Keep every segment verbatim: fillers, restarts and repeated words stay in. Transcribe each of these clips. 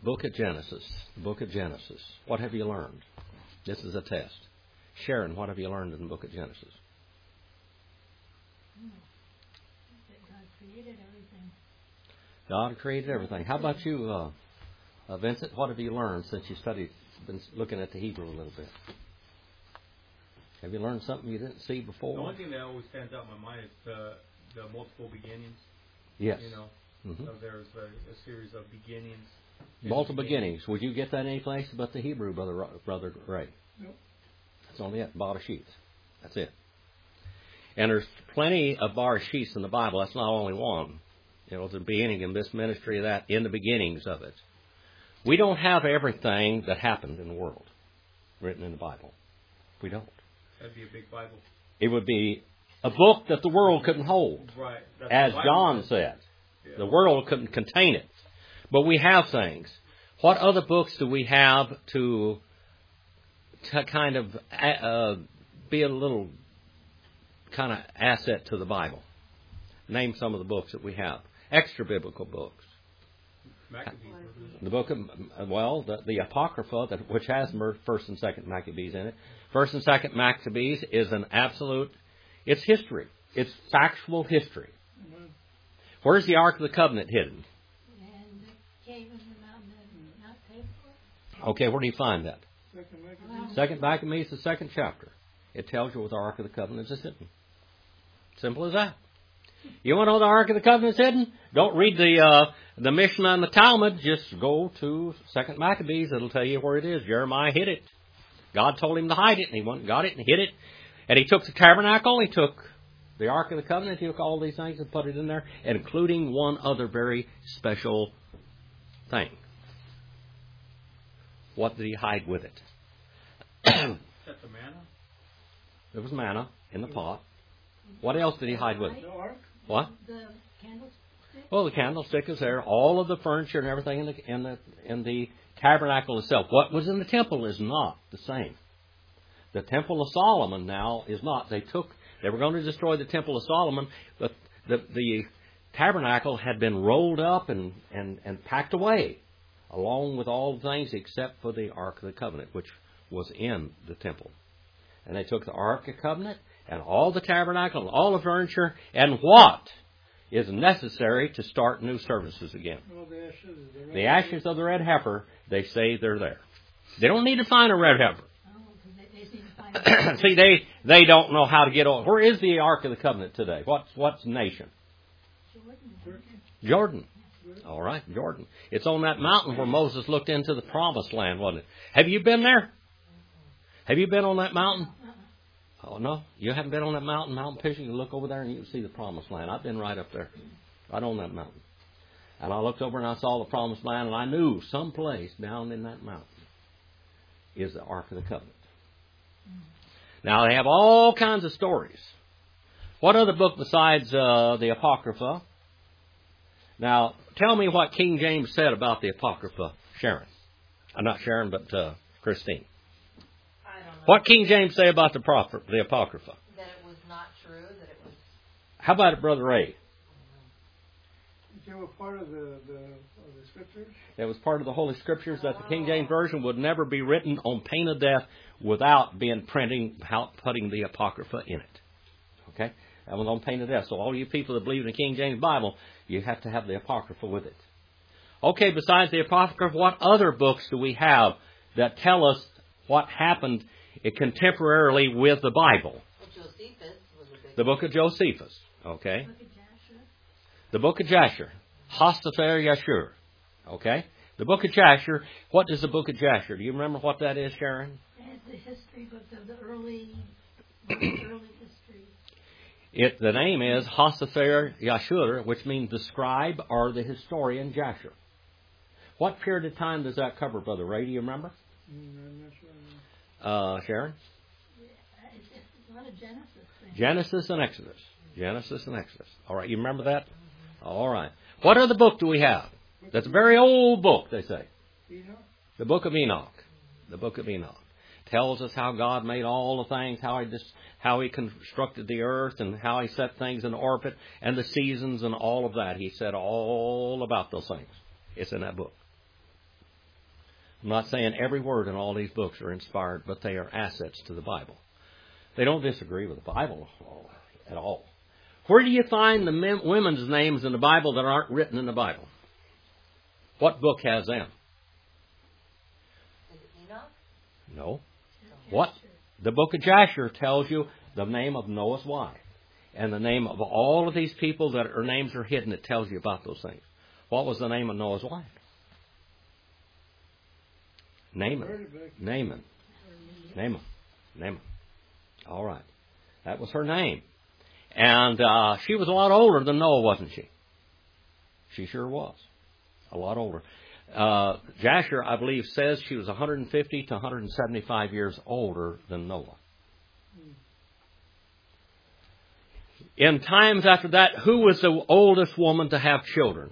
Book of Genesis. The book of Genesis. What have you learned? This is a test. Sharon, what have you learned in the book of Genesis? That God created everything. God created everything. How about you, uh, uh, Vincent? What have you learned since you studied, been looking at the Hebrew a little bit? Have you learned something you didn't see before? The only thing that always stands out in my mind is the, the multiple beginnings. Yes. You know, Mm-hmm. so there's a, a series of beginnings. Multiple beginnings. Would you get that any place but the Hebrew, Brother Brother Ray? Nope. That's only it. Barashit. That's it. And there's plenty of Barashits in the Bible. That's not only one. You know, the beginning in this ministry of that, in the beginnings of it. We don't have everything that happened in the world written in the Bible. We don't. That'd be a big Bible. It would be a book that the world couldn't hold. Right. That's As John says. said. Yeah. The world couldn't contain it. But we have things. What other books do we have to, to kind of uh, be a little kind of asset to the Bible? Name some of the books that we have. Extra biblical books. Maccabees. The book of, well, the, the Apocrypha, that, which has First and Second Maccabees in it. First and Second Maccabees is an absolute, it's history. It's factual history. Mm-hmm. Where's the Ark of the Covenant hidden? And the cave in the mountain and not paid for. Okay, where do you find that? Second Maccabees. Second Maccabees, the second chapter. It tells you where the Ark of the Covenant is hidden. Simple as that. You want to know the Ark of the Covenant is hidden? Don't read the uh, the Mishnah and the Talmud. Just go to Second Maccabees. It'll tell you where it is. Jeremiah hid it. God told him to hide it, and he went and got it and hid it. And he took the tabernacle. He took the Ark of the Covenant. He took all these things and put it in there, including one other very special thing. What did he hide with it? That's the manna? There was manna in the pot. What else did he hide with it? The ark? What? The candlestick. Well, the candlestick is there. All of the furniture and everything in the in the in the tabernacle itself. What was in the temple is not the same. The temple of Solomon now is not. They took. They were going to destroy the temple of Solomon, but the the tabernacle had been rolled up and and and packed away, along with all the things except for the Ark of the Covenant, which was in the temple. And they took the Ark of the Covenant and all the tabernacle and all the furniture and what is necessary to start new services again. Well, the ashes, of the, the ashes of the red heifer, they say they're there. They don't need to find a red heifer. Oh, because they, they seem to find it. See, they they don't know how to get over. Where is the Ark of the Covenant today? What's what's nation? Jordan. Jordan. All right, Jordan. It's on that mountain where Moses looked into the promised land, wasn't it? Have you been there? Have you been on that mountain? Oh, no? You haven't been on that mountain, mountain fishing? You look over there and you can see the promised land. I've been right up there, right on that mountain. And I looked over and I saw the promised land, and I knew someplace down in that mountain is the Ark of the Covenant. Now, they have all kinds of stories. What other book besides uh, the Apocrypha? Now, tell me what King James said about the Apocrypha, Sharon. Uh, not Sharon, but uh, Christine. I don't know. What King James say about the, prophet, the Apocrypha? That it was not true, that it was... How about it, Brother Ray? They were part of the, the, of the scriptures? It was part of the Holy Scriptures that the King James Version would never be written on pain of death without being printing, putting the Apocrypha in it. Okay? That was on pain of death. So all you people that believe in the King James Bible, you have to have the Apocrypha with it. Okay, besides the Apocrypha, what other books do we have that tell us what happened contemporarily with the Bible? Well, Josephus was a big... The book of Josephus. Okay? Look at Jasher. The book of Jasher. Hostather Yashur. Okay? The book of Jasher. What is the book of Jasher? Do you remember what that is, Sharon? It's the history book of the early, the early history. It, the name is Hostather Yashur, which means the scribe or the historian Jasher. What period of time does that cover, Brother Ray? Do you remember? Mm, I'm not sure. Uh, Sharon? It's just a lot of Genesis things. Genesis and Exodus. Genesis and Exodus. All right, you remember that? All right. What other book do we have? That's a very old book, they say. Enoch? The book of Enoch. The book of Enoch. Tells us how God made all the things, how he just, how he constructed the earth, and how he set things in orbit, and the seasons and all of that. He said all about those things. It's in that book. I'm not saying every word in all these books are inspired, but they are assets to the Bible. They don't disagree with the Bible at all. Where do you find the men, women's names in the Bible that aren't written in the Bible? What book has them? Is it Enoch? No. What? The book of Jasher tells you the name of Noah's wife. And the name of all of these people that their names are hidden, it tells you about those things. What was the name of Noah's wife? Naaman. Naaman. Naaman. Naaman. All right. That was her name. And uh, she was a lot older than Noah, wasn't she? She sure was. A lot older. Uh, Jasher, I believe, says she was one hundred fifty to one hundred seventy-five years older than Noah. In times after that, who was the oldest woman to have children?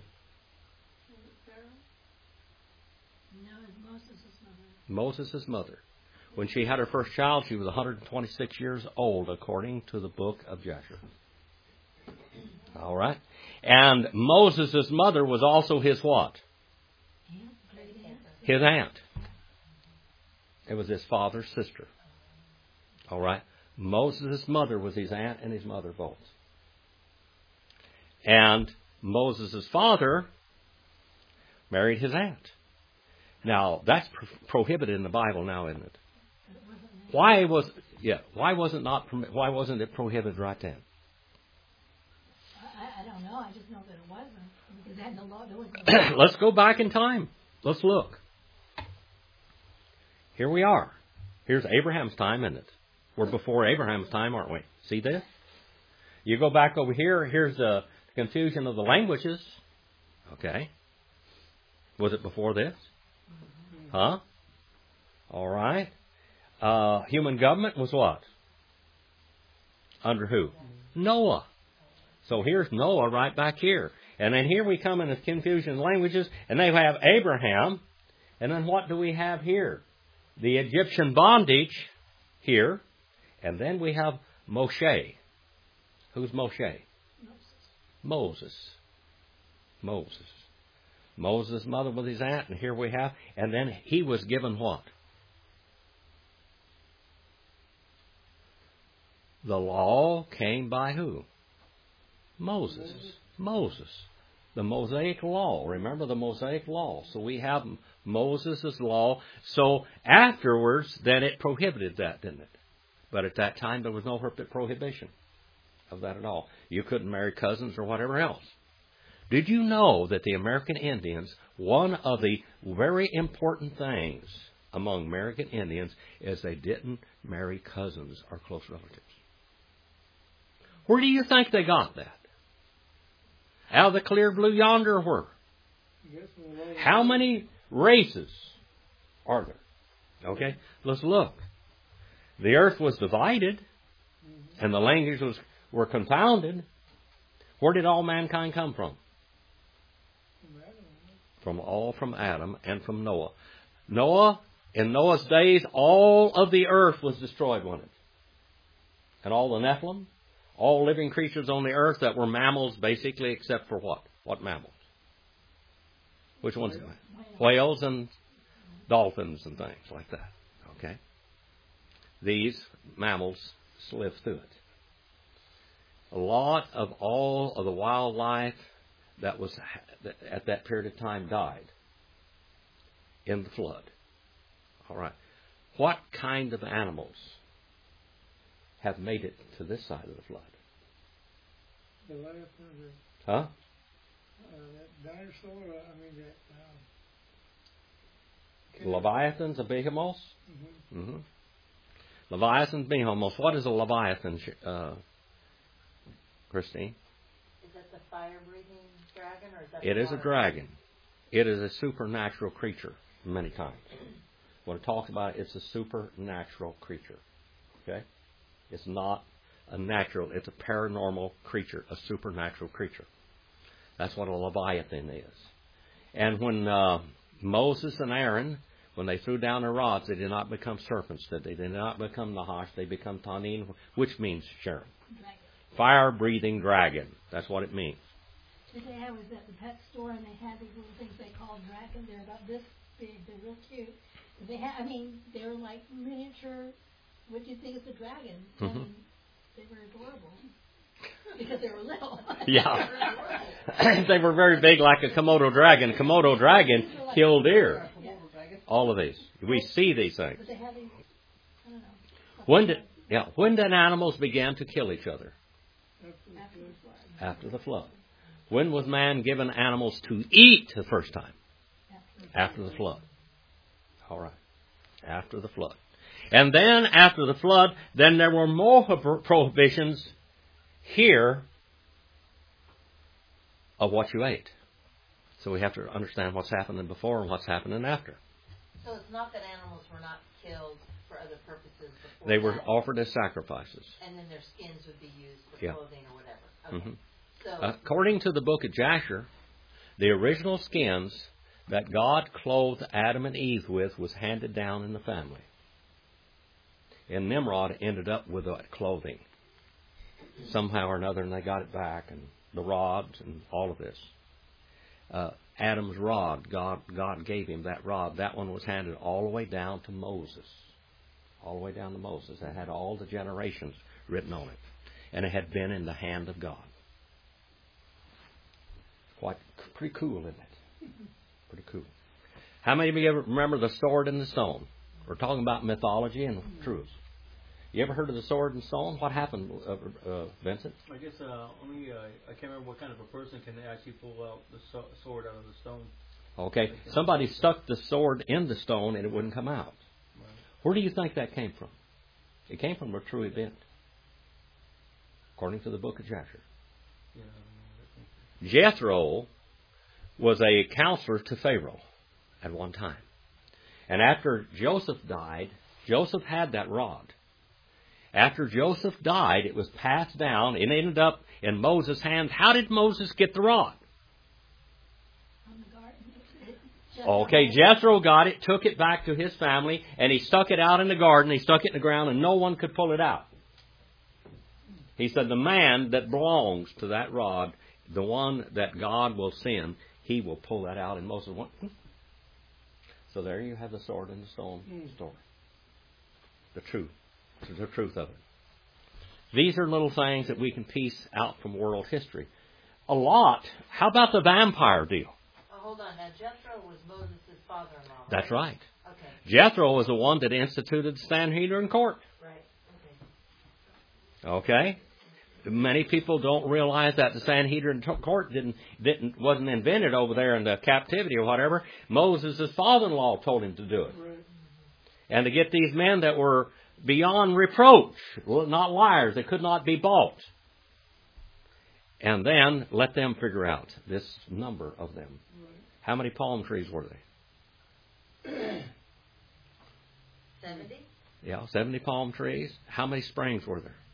No, it's Moses' mother. Moses' mother. When she had her first child, she was one hundred twenty-six years old, according to the book of Jasher. All right. And Moses' mother was also his what? His aunt. It was his father's sister. All right. Moses' mother was his aunt and his mother both. And Moses' father married his aunt. Now, that's pro- prohibited in the Bible now, isn't it? Why was yeah? Why wasn't not why wasn't it prohibited right then? I, I don't know. I just know that it wasn't because they had no law. There was no law. Let's go back in time. Let's look. Here we are. Here's Abraham's time, isn't it? We're before Abraham's time, aren't we? See this? You go back over here. Here's the confusion of the languages. Okay. Was it before this? Huh? All right. Uh, human government was what? Under who? Noah. So here's Noah right back here. And then here we come in the confusion of languages, and they have Abraham. And then what do we have here? The Egyptian bondage here. And then we have Moshe. Who's Moshe? Moses. Moses. Moses' mother was his aunt, and here we have. And then he was given what? The law came by who? Moses. Moses. Moses. The Mosaic law. Remember the Mosaic law. So we have Moses' law. So afterwards, then it prohibited that, didn't it? But at that time, there was no prohibition of that at all. You couldn't marry cousins or whatever else. Did you know that the American Indians, one of the very important things among American Indians is they didn't marry cousins or close relatives? Where do you think they got that? Out of the clear blue yonder or where? How many races are there? Okay, let's look. The earth was divided, and the languages was, were confounded. Where did all mankind come from? From all from Adam and from Noah. Noah, in Noah's days, all of the earth was destroyed, wasn't it? And all the Nephilim, all living creatures on the earth that were mammals, basically, except for what? What mammals? Which ones? Whales and dolphins and things like that. Okay? These mammals lived through it. A lot of all of the wildlife that was at that period of time died in the flood. All right. What kind of animals have made it to this side of the flood? The Leviathan, Huh? uh, that dinosaur, I mean that... Um, Leviathans and behemoths? Mm-hmm. Mm-hmm. Leviathans, behemoths. What is a leviathan, uh, Christine? Is that the fire-breathing dragon, or is that It the is a water? dragon. It is a supernatural creature many times. When it talks about it, it's a supernatural creature. Okay? It's not a natural, it's a paranormal creature, a supernatural creature. That's what a Leviathan is. And when uh, Moses and Aaron, when they threw down their rods, they did not become serpents, did they? They did not become Nahash, they become Tanin, which means, Sharon? Dragon. Fire-breathing dragon. That's what it means. Today I was at the pet store and they had these little things they called dragons. They're about this big. They're real cute. They ha- I mean, they were like miniature. What do you think of the dragon? Mm-hmm. I mean, they were adorable because they were little. Yeah. They were very big, like a Komodo dragon. Komodo dragon killed deer. Yeah. All of these. We see these things. But they had these, I don't know. When did, yeah, when did animals begin to kill each other? After the flood. After the flood. When was man given animals to eat the first time? After the flood. All right. After the flood. And then after the flood, then there were more prohibitions here of what you ate. So we have to understand what's happening before and what's happening after. So it's not that animals were not killed for other purposes before They were that, offered as sacrifices. and then their skins would be used for Yeah. clothing or whatever. Okay. Mhm. So According to the book of Jasher, the original skins that God clothed Adam and Eve with was handed down in the family. And Nimrod ended up with that clothing somehow or another, and they got it back, and the rods and all of this. Uh, Adam's rod, God, God gave him that rod. That one was handed all the way down to Moses. All the way down to Moses. It had all the generations written on it. And it had been in the hand of God. Quite pretty cool, isn't it? Pretty cool. How many of you ever remember the sword and the stone? We're talking about mythology and truths. You ever heard of the sword and stone? What happened, uh, uh, Vincent? I guess uh, only uh, I can't remember what kind of a person can actually pull out the so- sword out of the stone. Okay, somebody stuck the sword in the stone and it wouldn't come out. Right. Where do you think that came from? It came from a true event, according to the book of Jasher. Yeah, I don't know. Jethro was a counselor to Pharaoh at one time. And after Joseph died, Joseph had that rod. After Joseph died, it was passed down and ended up in Moses' hands. How did Moses get the rod? On the garden. Just Okay, Jethro got it, took it back to his family, and he stuck it out in the garden. He stuck it in the ground, and no one could pull it out. He said, the man that belongs to that rod, the one that God will send, he will pull that out. And Moses went, hmm. So there you have the sword and the stone story. The truth. The truth of it. These are little things that we can piece out from world history. A lot. How about the vampire deal? Oh, hold on. Now, Jethro was Moses' father-in-law, right? That's right. Okay. Jethro was the one that instituted the Sanhedrin court. Right. Okay? Many people don't realize that the Sanhedrin court didn't, didn't wasn't invented over there in the captivity or whatever. Moses' father-in-law told him to do it. Right. And to get these men that were beyond reproach, well, not liars, they could not be bought. And then let them figure out this number of them. Right. How many palm trees were they? Seventy? Yeah, seventy palm trees. How many springs were there?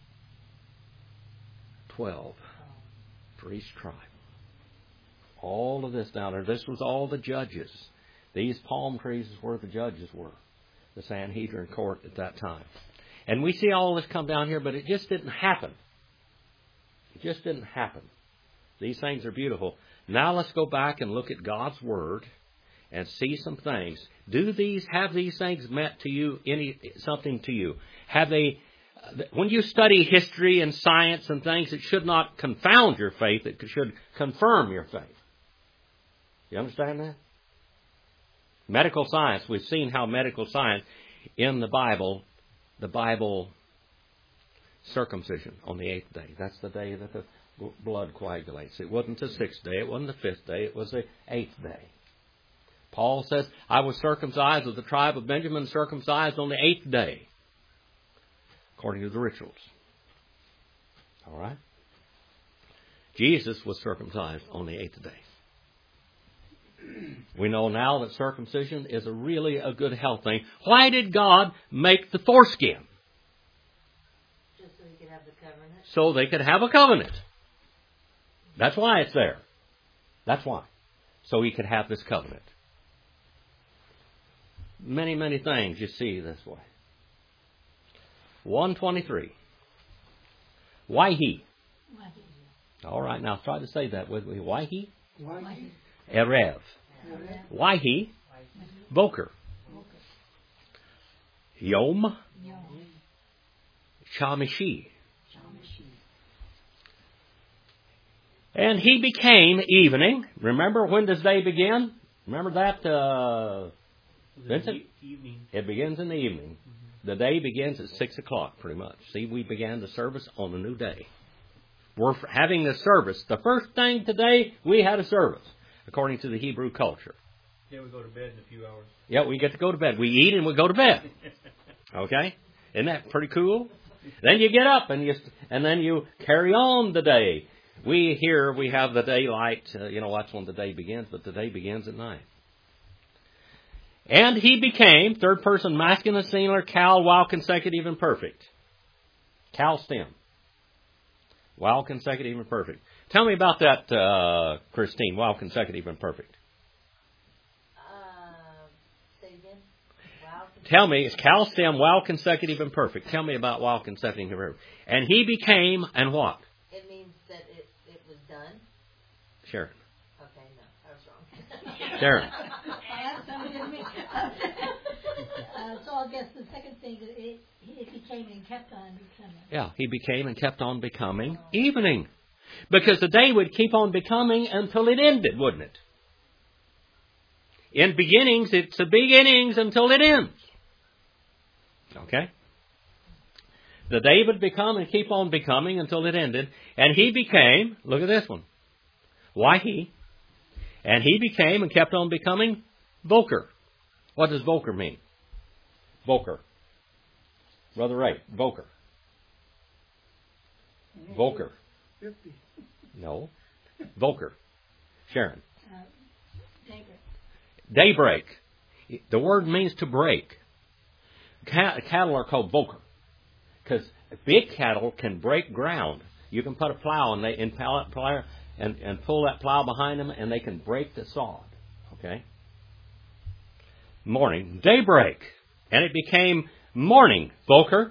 Twelve for each tribe. All of this down there. This was all the judges. These palm trees is where the judges were. The Sanhedrin court at that time. And we see all this come down here, but it just didn't happen. It just didn't happen. These things are beautiful. Now let's go back and look at God's Word and see some things. Do these, have these things meant to you, any, something to you? Have they, when you study history and science and things, it should not confound your faith. It should confirm your faith. You understand that? Medical science, we've seen how medical science in the Bible, the Bible circumcision on the eighth day. That's the day that the blood coagulates. It wasn't the sixth day, it wasn't the fifth day, it was the eighth day. Paul says, I was circumcised of the tribe of Benjamin, circumcised on the eighth day, according to the rituals. All right? Jesus was circumcised on the eighth day. We know now that circumcision is a really a good health thing. Why did God make the foreskin? Just so he could have the covenant. So they could have a covenant. That's why it's there. That's why. So he could have this covenant. Many, many things you see this way. one twenty-three. Why he? Why he? All right, now try to say that with me. Why he? Why he? Erev. Yeah. Why he? Boker. Yom Yom. Shamashi. Shamashi. And he became evening. Remember, when does day begin? Remember that, uh, Vincent? Evening. It begins in the evening. The day begins at six o'clock, pretty much. See, we began the service on a new day. We're having the service. The first thing today, we had a service, according to the Hebrew culture. Yeah, we go to bed in a few hours. Yeah, we get to go to bed. We eat and we go to bed. Okay? Isn't that pretty cool? Then you get up and you and then you carry on the day. We here, we have the daylight. Uh, you know, that's when the day begins, but the day begins at night. And he became, third person masculine, singular, cal, while consecutive and perfect. Cal stem. While consecutive and perfect. Tell me about that, uh, Christine, while consecutive and perfect. Uh, say again. Wow. Tell me, it's cal stem, while consecutive and perfect. Tell me about while consecutive and perfect. And he became, and what? It means that it, it was done. Sharon. Okay, no, I was wrong. Sharon. And some didn't mean- uh, so I guess the second thing is it, it became and kept on becoming. Yeah, he became and kept on becoming evening. Because the day would keep on becoming until it ended, wouldn't it? In beginnings, it's the beginnings until it ends. Okay? The day would become and keep on becoming until it ended. And he became, look at this one. Why he? And he became and kept on becoming Boker. What does Boker mean? Boker. Brother Ray, Boker. Boker. Fifty. No. Boker. Sharon. Uh, Daybreak. daybreak. The word means to break. Cat- Cattle are called boker. Because big cattle can break ground. You can put a plow and they and, plow, plow, and, and pull that plow behind them and they can break the sod. Okay? Morning. Daybreak. And it became morning. Boker.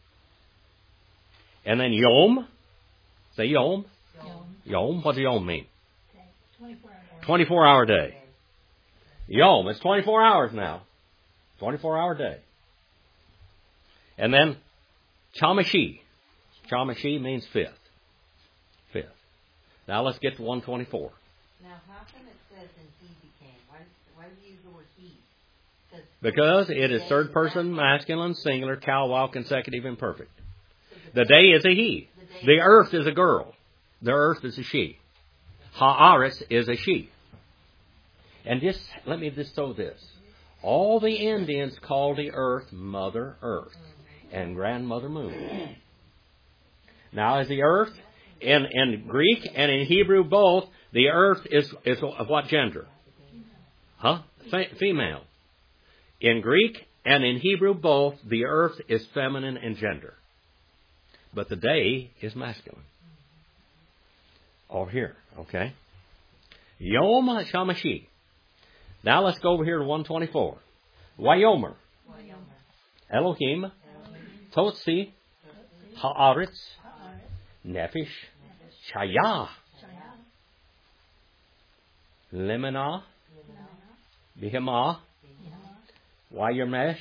And then Yom. Say Yom. Yom. Yom. What does Yom mean? Okay. twenty-four hours. twenty-four hour day. Yom. It's twenty-four hours now. twenty-four hour day. And then Chamashi. Chamashi means fifth. Fifth. Now let's get to one twenty-four. Now, how come it says and he became? Why, why do you use the word he? Because it is third person, masculine, singular, cal, while consecutive, and perfect. The day is a he. The earth is a girl. The earth is a she. Haaretz is a she. And just, let me just throw this. All the Indians call the earth Mother Earth and Grandmother Moon. Now, as the earth, in, in Greek and in Hebrew both, the earth is, is of what gender? Huh? Fe- female. In Greek and in Hebrew both, the earth is feminine in gender. But the day is masculine. Over here, okay? Yom Shamashi. Now let's go over here to one twenty-four. Wayomer. Elohim. Totsi. Haaretz. Nefesh. Shaya. Lemana. Bihema. Wayamesh.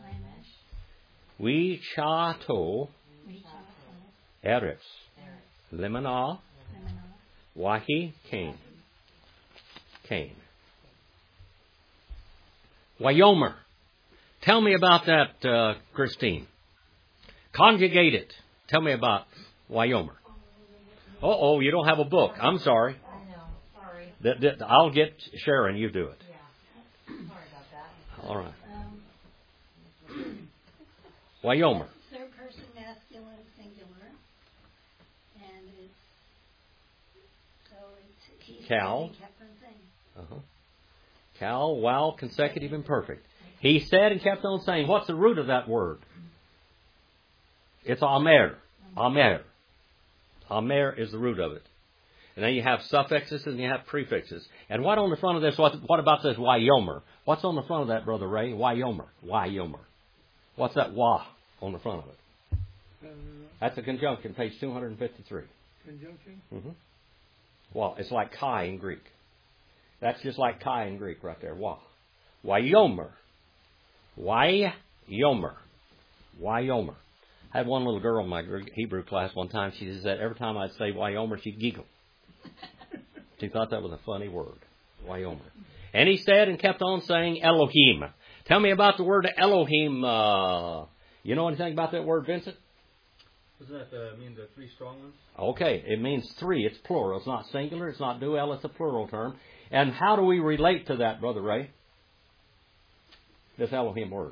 We Chato. Eretz. Lemana. Wahi. Cain. Cain. Wayomer. Tell me about that, uh, Christine. Conjugate it. Tell me about Wayomer. Uh-oh, you don't have a book. I'm sorry. I know. Sorry. That, that, I'll get Sharon. You do it. Yeah. Sorry about that. All right. Um, Wayomer. third person masculine singular. And it's, so it's, he Cal. said he kept on saying. Uh-huh. Cal, while consecutive and perfect. He said and kept on saying, what's the root of that word? It's Amer. Amer. Amer is the root of it. And then you have suffixes and you have prefixes. And what on the front of this, what, what about this Wayomer? What's on the front of that, Brother Ray? Wayomer. Wayomer. What's that wa on the front of it? Uh, That's a conjunction, page two fifty-three. conjunction. Mm-hmm. Well, it's like chi in Greek. That's just like chi in Greek right there. Wa. Wyomer. Wyomer. Wyomer. I had one little girl in my Hebrew class one time. She said every time I'd say Wyomer, she'd giggle. She thought that was a funny word. Wyomer. And he said and kept on saying Elohim. Tell me about the word Elohim. Uh, you know anything about that word, Vincent? Doesn't that uh, mean the three strong ones? Okay, it means three. It's plural. It's not singular. It's not dual. It's a plural term. And how do we relate to that, Brother Ray? This Elohim word.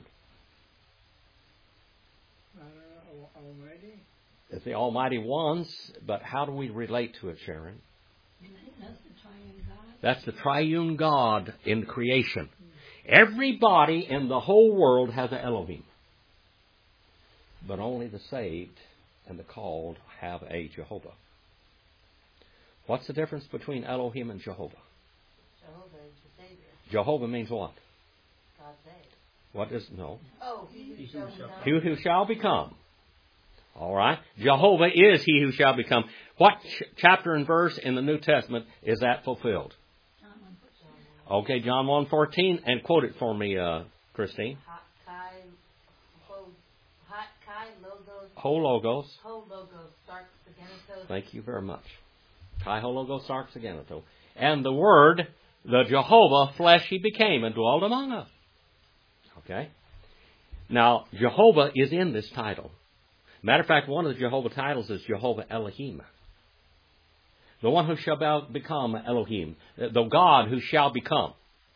Uh, Almighty? It's the Almighty Ones, but how do we relate to it, Sharon? That's the triune God. That's the triune God in creation. Everybody in the whole world has an Elohim. But only the saved and the called have a Jehovah. What's the difference between Elohim and Jehovah? Jehovah is the Savior. Jehovah means what? God saves. What is, no. Oh, he who shall become. He who shall become. All right. Jehovah is he who shall become. What ch- chapter and verse in the New Testament is that fulfilled? John one fourteen. Okay, John one fourteen, and quote it for me, uh, Christine. Ha- Kai, ho, ha- Kai logos, Ho logos. ho logos, sarx agenitos. Thank you very much. Kai ho logos sarx agenitos. And the Word, the Jehovah, flesh he became and dwelled among us. Okay? Now, Jehovah is in this title. Matter of fact, one of the Jehovah titles is Jehovah Elohim. The one who shall become Elohim. The God who shall become.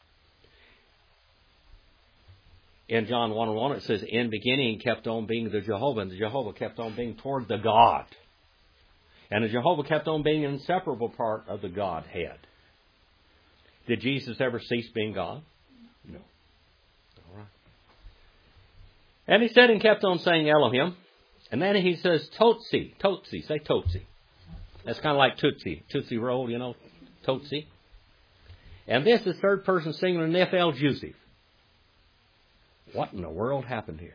In John one and one it says, in beginning kept on being the Jehovah, and the Jehovah kept on being toward the God. And the Jehovah kept on being an inseparable part of the Godhead. Did Jesus ever cease being God? No. All right. And he said and kept on saying Elohim. And then he says Totsi. Totsi. Say Totsi. That's kind of like Tootsie. Tootsie Roll, you know. Totsi. And this is third person singular Nephel Jusif. What in the world happened here?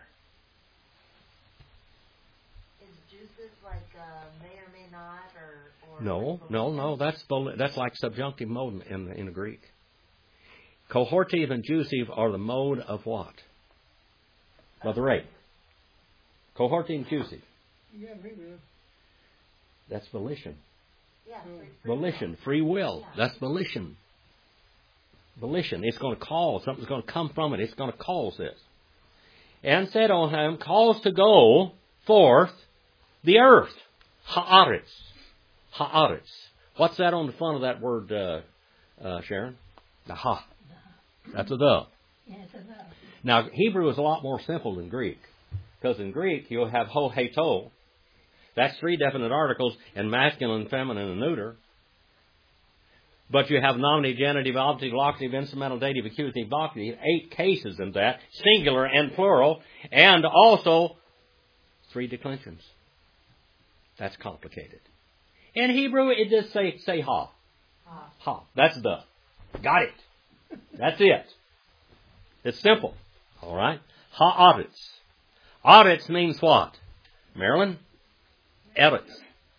Is juices like uh, may or may not, or, or No, no, no. That's the, that's like subjunctive mode in in the Greek. Cohortive and jusive are the mode of what? Brother Ray. Cohortive and jusive. Yeah, maybe. That's volition. Yeah, free, free Volition, will. free will. Yeah. That's volition. Volition. It's going to cause. Something's going to come from it. It's going to cause this. And said on him, cause to go forth the earth. Haaretz. Haaretz. What's that on the front of that word, uh, uh, Sharon? The ha. That's a the. Yeah, it's enough. Now, Hebrew is a lot more simple than Greek. Because in Greek, you'll have ho, he, to. That's three definite articles in masculine, feminine, and neuter. But you have nominative, genitive, objective, locative, instrumental, dative, accusative, vocative. Eight cases in that, singular and plural. And also three declensions. That's complicated. In Hebrew, it just say, say ha. Ha. Ha. That's the. Got it. That's it. It's simple. All right? Haaretz. Aretz means what? Marilyn? Eretz.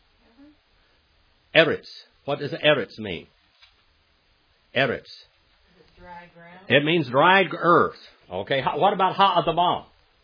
Eretz. What does Eretz mean? Eretz. Is it dry ground? It means dried earth. Okay. What about Ha'adamah?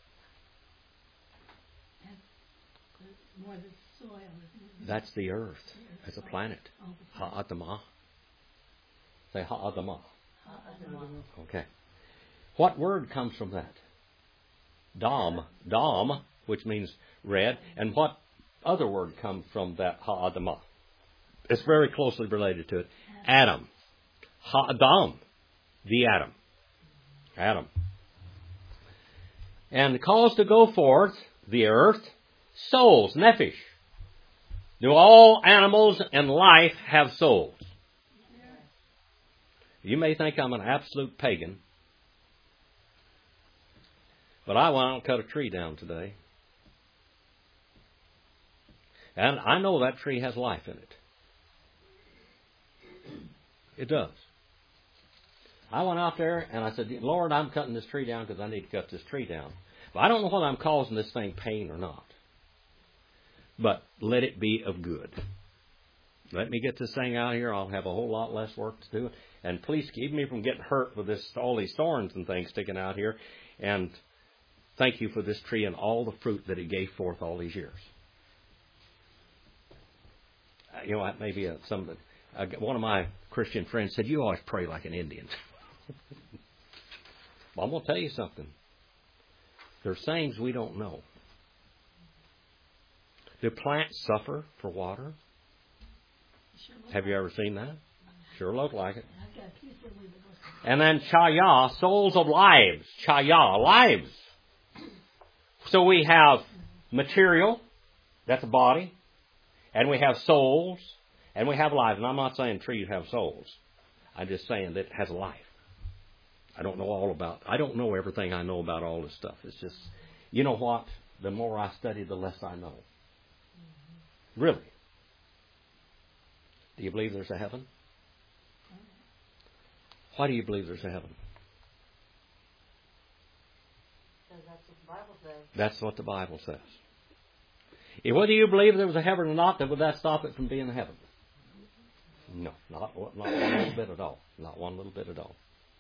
More the soil. That's the earth. That's a planet. Ha'adamah. Say Ha'adamah. Okay. What word comes from that? Dam. Dam, which means red. And what other word comes from that Ha'adamah? It's very closely related to it. Adam. Ha'adam. The Adam. Adam. And cause to go forth the earth, souls, nephesh. Do all animals and life have souls? You may think I'm an absolute pagan, but I went out and cut a tree down today. And I know that tree has life in it. It does. I went out there and I said, Lord, I'm cutting this tree down because I need to cut this tree down. But I don't know whether I'm causing this thing pain or not. But let it be of good. Let me get this thing out here. I'll have a whole lot less work to do. And please keep me from getting hurt with this, all these thorns and things sticking out here. And thank you for this tree and all the fruit that it gave forth all these years. Uh, you know, maybe uh, some uh, one of my Christian friends said, "You always pray like an Indian." Well, I'm going to tell you something. There's things we don't know. Do plants suffer for water? Sure Have you ever seen that? Sure look like it. I've got a few things we've been listening And then chaya, souls of lives. Chaya, lives. So we have material, that's a body, and we have souls, and we have lives. And I'm not saying trees have souls. I'm just saying that it has life. I don't know all about, I don't know everything I know about all this stuff. It's just, you know what? The more I study, the less I know. Really. Do you believe there's a heaven? Why do you believe there's a heaven? Because that's what the Bible says. That's what the Bible says. If whether you believe there was a heaven or not, then would that stop it from being a heaven? No, not, not one little bit at all. Not one little bit at all.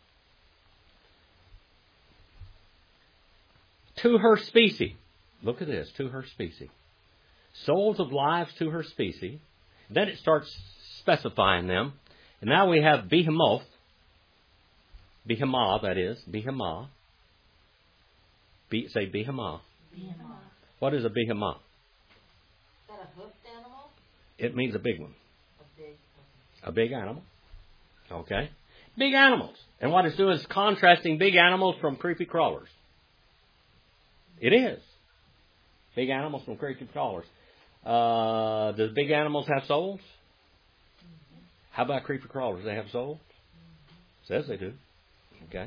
To her species. Look at this. To her species. Souls of lives to her species. Then it starts specifying them. And now we have behemoth. Behemah, that is. Behemah. Be, say behemah. Behemoth. What is a behemah? Is that a hoofed animal? It means a big one. A big. A big animal. Okay. Big animals. And what it's doing is contrasting big animals from creepy crawlers. It is. Big animals from creepy crawlers. Uh, does big animals have souls? How about creepy crawlers? Do they have souls? Says they do. Okay.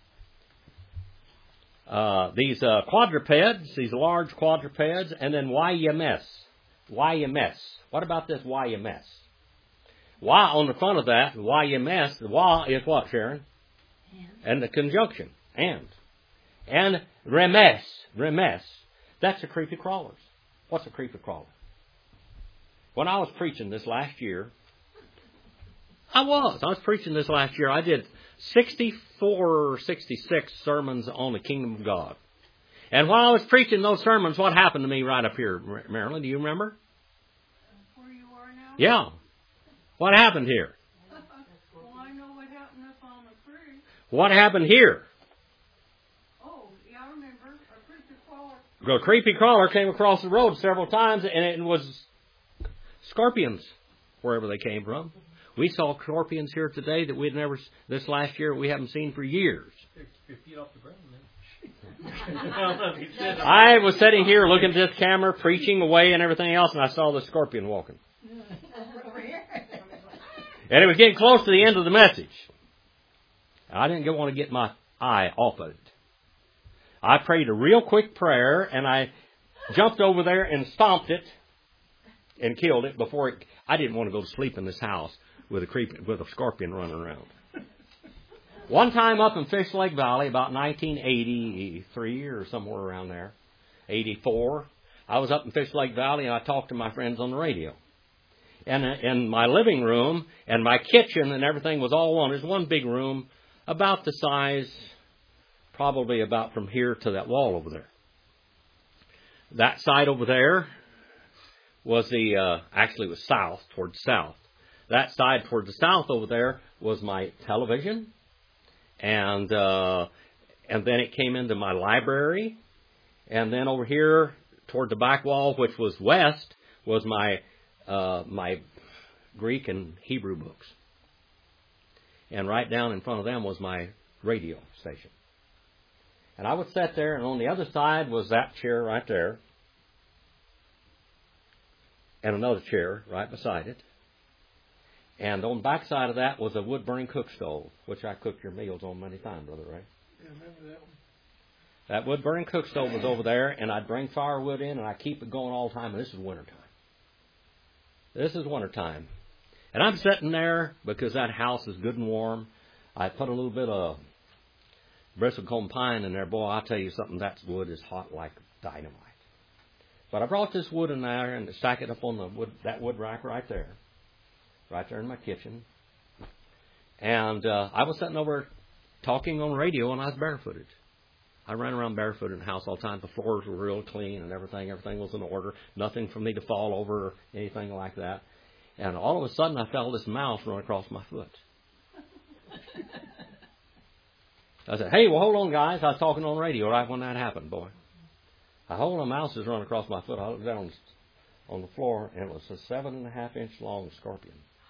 Uh, these uh, quadrupeds, these large quadrupeds, and then Y M S. Y M S. What about this Y M S? Y on the front of that, Y M S, the Y is what, Sharon? And And the conjunction, and. And remes, remes, that's the creepy crawlers. What's a creepy crawler? When I was preaching this last year, I was, I was preaching this last year, I did sixty-four or sixty-six sermons on the kingdom of God. And while I was preaching those sermons, what happened to me right up here, Marilyn? Do you remember? Where you are now? Yeah. What happened here? Well, I know what happened up on the creek. What happened here? Oh, yeah, I remember. A creepy crawler. The creepy crawler came across the road several times, and it was scorpions, wherever they came from. We saw scorpions here today that we'd never, this last year, we haven't seen for years. Your feet off the ground, man. I was sitting here looking at this camera, preaching away and everything else, and I saw the scorpion walking. over here. And it was getting close to the end of the message. I didn't want to get my eye off of it. I prayed a real quick prayer, and I jumped over there and stomped it and killed it before it... I didn't want to go to sleep in this house with a creep, with a scorpion running around. One time up in Fish Lake Valley, about nineteen eighty-three or somewhere around there, eighty-four, I was up in Fish Lake Valley and I talked to my friends on the radio. And in my living room and my kitchen and everything was all one. There's one big room about the size, probably about from here to that wall over there. That side over there was the, uh, actually it was south, towards south. That side towards the south over there was my television. And, uh, and then it came into my library. And then over here toward the back wall, which was west, was my, uh, my Greek and Hebrew books. And right down in front of them was my radio station. And I would sit there, and on the other side was that chair right there. And another chair right beside it. And on the back side of that was a wood-burning cook stove, which I cooked your meals on many times, Brother Ray. Yeah, remember that one? That wood-burning cook stove was over there, and I'd bring firewood in, and I keep it going all the time, and this is wintertime. This is wintertime. And I'm sitting there because that house is good and warm. I put a little bit of bristlecone pine in there. Boy, I'll tell you something, that wood is hot like dynamite. But I brought this wood in there and stacked it up on the wood, that wood rack right there. Right there in my kitchen. And uh, I was sitting over talking on radio, and I was barefooted. I ran around barefooted in the house all the time. The floors were real clean and everything. Everything was in order. Nothing for me to fall over or anything like that. And all of a sudden, I felt this mouse run across my foot. I said, hey, well, hold on, guys. I was talking on the radio right when that happened, boy. I hold a mouse is running across my foot. I looked down on the floor, and it was a seven and a half inch long scorpion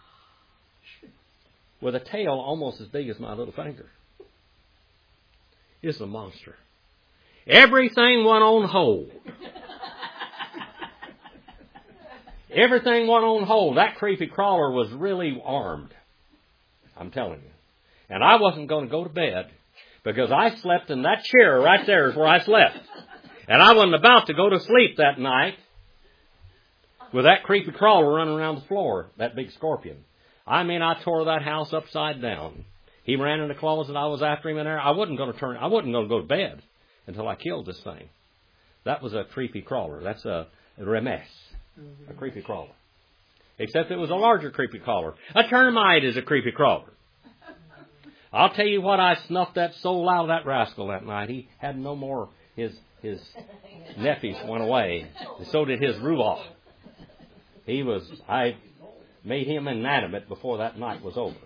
with a tail almost as big as my little finger. It's a monster. Everything went on hold. Everything went on hold. That creepy crawler was really armed. I'm telling you. And I wasn't going to go to bed because I slept in that chair right there is where I slept. And I wasn't about to go to sleep that night with that creepy crawler running around the floor, that big scorpion. I mean, I tore that house upside down. He ran in the closet. I was after him in there. I wasn't going to turn. I wasn't going to go to bed until I killed this thing. That was a creepy crawler. That's a remes, a creepy crawler. Except it was a larger creepy crawler. A termite is a creepy crawler. I'll tell you what, I snuffed that soul out of that rascal that night. He had no more. His his nephews went away. And so did his ruach. He was. I made him inanimate before that night was over.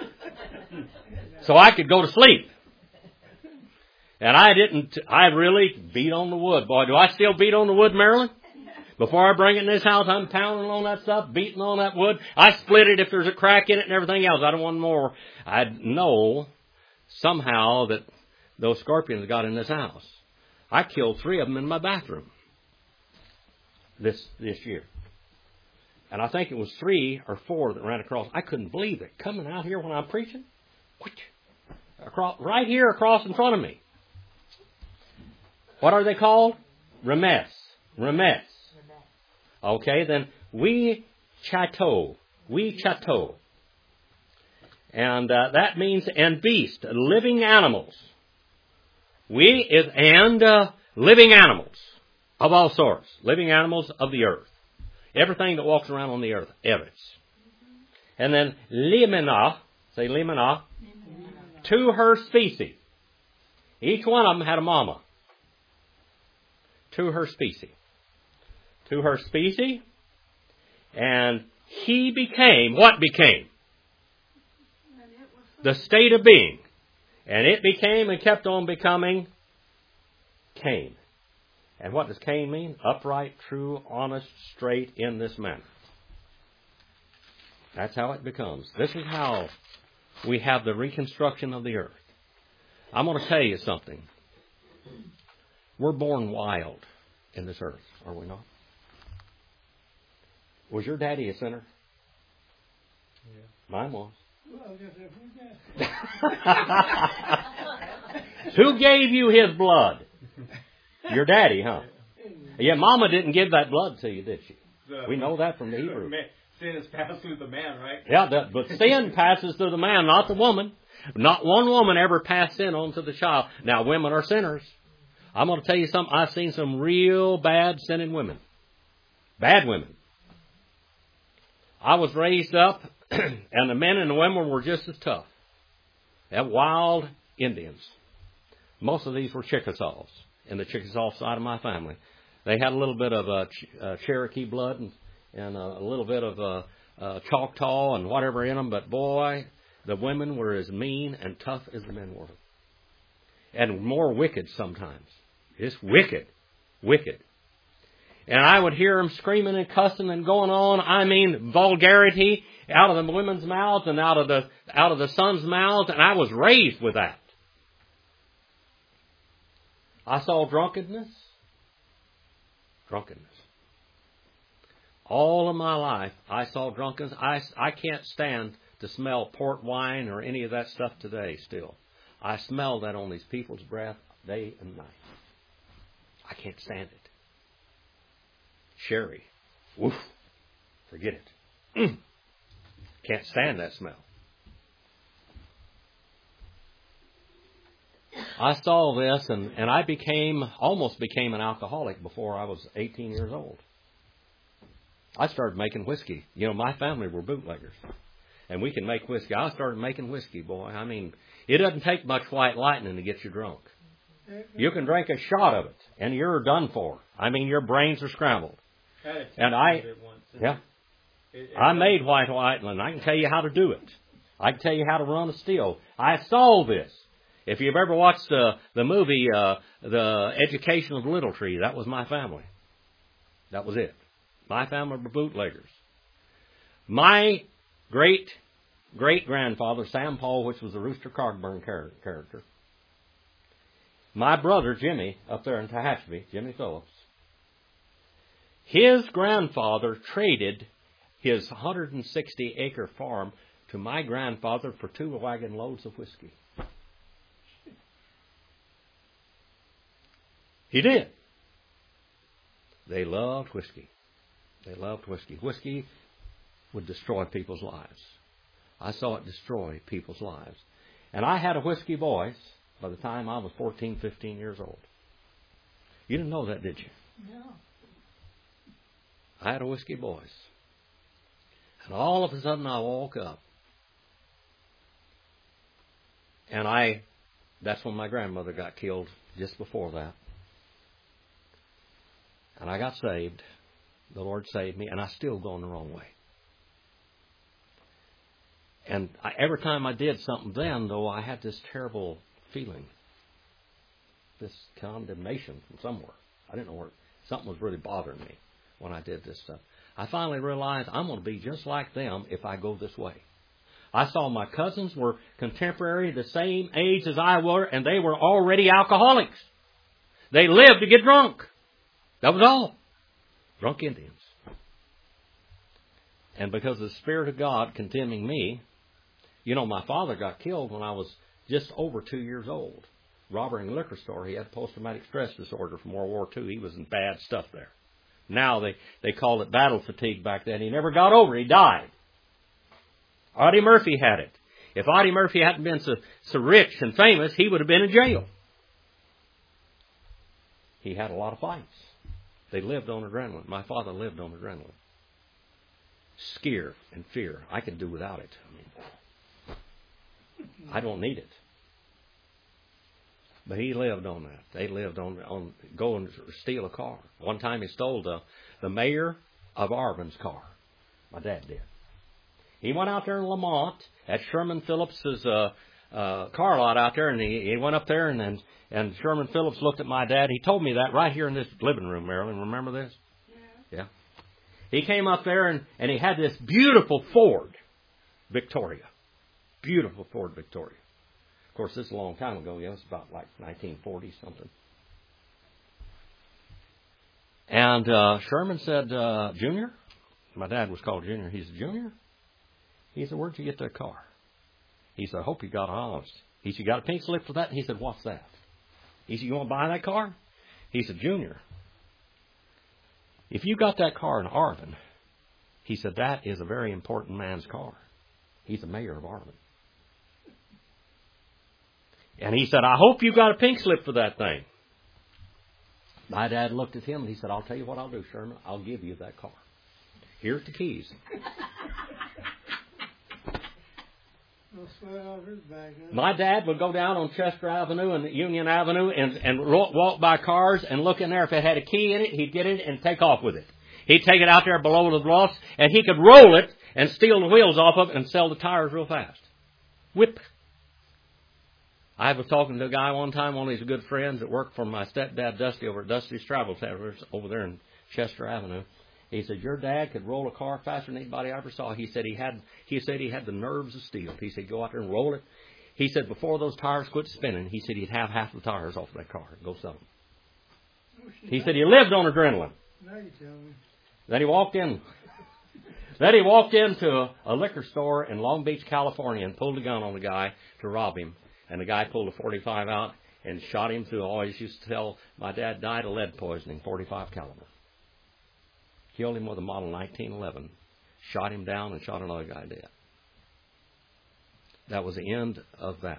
So I could go to sleep. And I didn't, I really beat on the wood. Boy, do I still beat on the wood, Marilyn? Before I bring it in this house, I'm pounding on that stuff, beating on that wood. I split it if there's a crack in it and everything else. I don't want more. I know somehow that those scorpions got in this house. I killed three of them in my bathroom this this year. And I think it was three or four that ran across. I couldn't believe it. Coming out here when I'm preaching, across, right here across in front of me. What are they called? Remes. Remes. Okay, then we chateau. We chateau. And uh, that means, and beast, living animals. We is, and uh, living animals of all sorts. Living animals of the earth. Everything that walks around on the earth, evidence. And then limina, say limina, to her species. Each one of them had a mama. To her species. To her species. And he became, what became? The state of being. And it became and kept on becoming Cain. And what does Cain mean? Upright, true, honest, straight in this manner. That's how it becomes. This is how we have the reconstruction of the earth. I'm going to tell you something. We're born wild in this earth, are we not? Was your daddy a sinner? Yeah. Mine was. Well, yes, yes. Who gave you his blood? Your daddy, huh? Yeah, Mama didn't give that blood to you, did she? We know that from the Hebrew. Sin is passed through the man, right? Yeah, that, but sin passes through the man, not the woman. Not one woman ever passed sin on to the child. Now, women are sinners. I'm going to tell you something. I've seen some real bad sinning women. Bad women. I was raised up, and the men and the women were just as tough. They're wild Indians. Most of these were Chickasaws. In the Chickasaw side of my family, they had a little bit of uh, Ch- uh, Cherokee blood and, and uh, a little bit of uh, uh, Choctaw and whatever in them. But boy, the women were as mean and tough as the men were, and more wicked sometimes. Just wicked, wicked. And I would hear them screaming and cussing and going on. I mean, vulgarity out of the women's mouths and out of the out of the sons' mouths. And I was raised with that. I saw drunkenness. Drunkenness. All of my life, I saw drunkenness. I, I can't stand to smell port wine or any of that stuff today still. I smell that on these people's breath day and night. I can't stand it. Sherry. Woof. Forget it. Mm. Can't stand that smell. I saw this, and, and I became, almost became an alcoholic before I was eighteen years old. I started making whiskey. You know, my family were bootleggers. And we can make whiskey. I started making whiskey, boy. I mean, it doesn't take much white lightning to get you drunk. You can drink a shot of it, and you're done for. I mean, your brains are scrambled. I had a And I, it once, and yeah, it, it, I made white lightning. I can tell you how to do it. I can tell you how to run a still. I saw this. If you've ever watched the the movie, uh, The Education of the Little Tree, that was my family. That was it. My family were bootleggers. My great great grandfather, Sam Paul, which was the Rooster Cogburn character. My brother, Jimmy, up there in Tehachapi, Jimmy Phillips, his grandfather traded his one hundred sixty acre farm to my grandfather for two wagon loads of whiskey. He did. They loved whiskey. They loved whiskey. Whiskey would destroy people's lives. I saw it destroy people's lives. And I had a whiskey voice by the time I was fourteen, fifteen years old. You didn't know that, did you? No. I had a whiskey voice. And all of a sudden I woke up. And I, that's when my grandmother got killed just before that. And I got saved. The Lord saved me, and I still going the wrong way. And I, every time I did something then, though, I had this terrible feeling, this condemnation from somewhere. I didn't know where. Something was really bothering me when I did this stuff. I finally realized I'm going to be just like them if I go this way. I saw my cousins were contemporary, the same age as I were, and they were already alcoholics. They lived to get drunk. That was all. Drunk Indians. And because of the Spirit of God condemning me, you know, my father got killed when I was just over two years old. Robbing a liquor store. He had post-traumatic stress disorder from World War Two. He was in bad stuff there. Now they, they called it battle fatigue back then. He never got over it. He died. Audie Murphy had it. If Audie Murphy hadn't been so, so rich and famous, he would have been in jail. He had a lot of fights. They lived on adrenaline. My father lived on adrenaline. Scare and fear. I can do without it. I mean, I don't need it. But he lived on that. They lived on on go and steal a car. One time he stole the, the mayor of Arvin's car. My dad did. He went out there in Lamont at Sherman Phillips's uh, uh, car lot out there, and he, he went up there, and, and and Sherman Phillips looked at my dad. He told me that right here in this living room, Marilyn. Remember this? Yeah. Yeah. He came up there, and, and he had this beautiful Ford Victoria. Beautiful Ford Victoria. Of course, this is a long time ago. You know, it's about like nineteen forty something. And uh, Sherman said, uh, Junior? My dad was called Junior. He said, Junior? He said, where'd you get that car? He said, I hope you got honest. He said, you got a pink slip for that? He said, what's that? He said, you want to buy that car? He said, Junior, if you got that car in Arvin, he said, that is a very important man's car. He's the mayor of Arvin. And he said, I hope you got a pink slip for that thing. My dad looked at him and he said, I'll tell you what I'll do, Sherman. I'll give you that car. Here's the keys. My dad would go down on Chester Avenue and Union Avenue and, and walk by cars and look in there. If it had a key in it, he'd get it and take off with it. He'd take it out there below the bluffs, and he could roll it and steal the wheels off of it and sell the tires real fast. Whip. I was talking to a guy one time, one of his good friends that worked for my stepdad, Dusty, over at Dusty's Travel Travels over there in Chester Avenue. He said, your dad could roll a car faster than anybody I ever saw. He said he had he said he had the nerves of steel. He said, go out there and roll it. He said, before those tires quit spinning, he said he'd have half the tires off that car and go sell them. He said he lived on adrenaline. Now you tell me. Then he walked in. Then he walked into a, a liquor store in Long Beach, California, and pulled a gun on the guy to rob him. And the guy pulled a forty-five out and shot him through. I always used to tell my dad died of lead poisoning, forty-five caliber. Killed him with a model nineteen eleven. Shot him down and shot another guy dead. That was the end of that.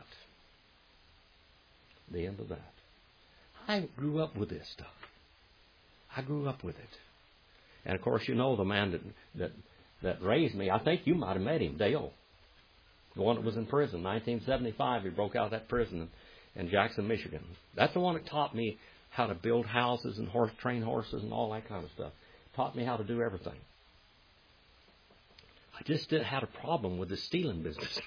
The end of that. I grew up with this stuff. I grew up with it. And of course, you know the man that that, that raised me. I think you might have met him, Dale. The one that was in prison, nineteen seventy-five. He broke out of that prison in Jackson, Michigan. That's the one that taught me how to build houses and horse train horses and all that kind of stuff. Taught me how to do everything. I just did, had a problem with the stealing business.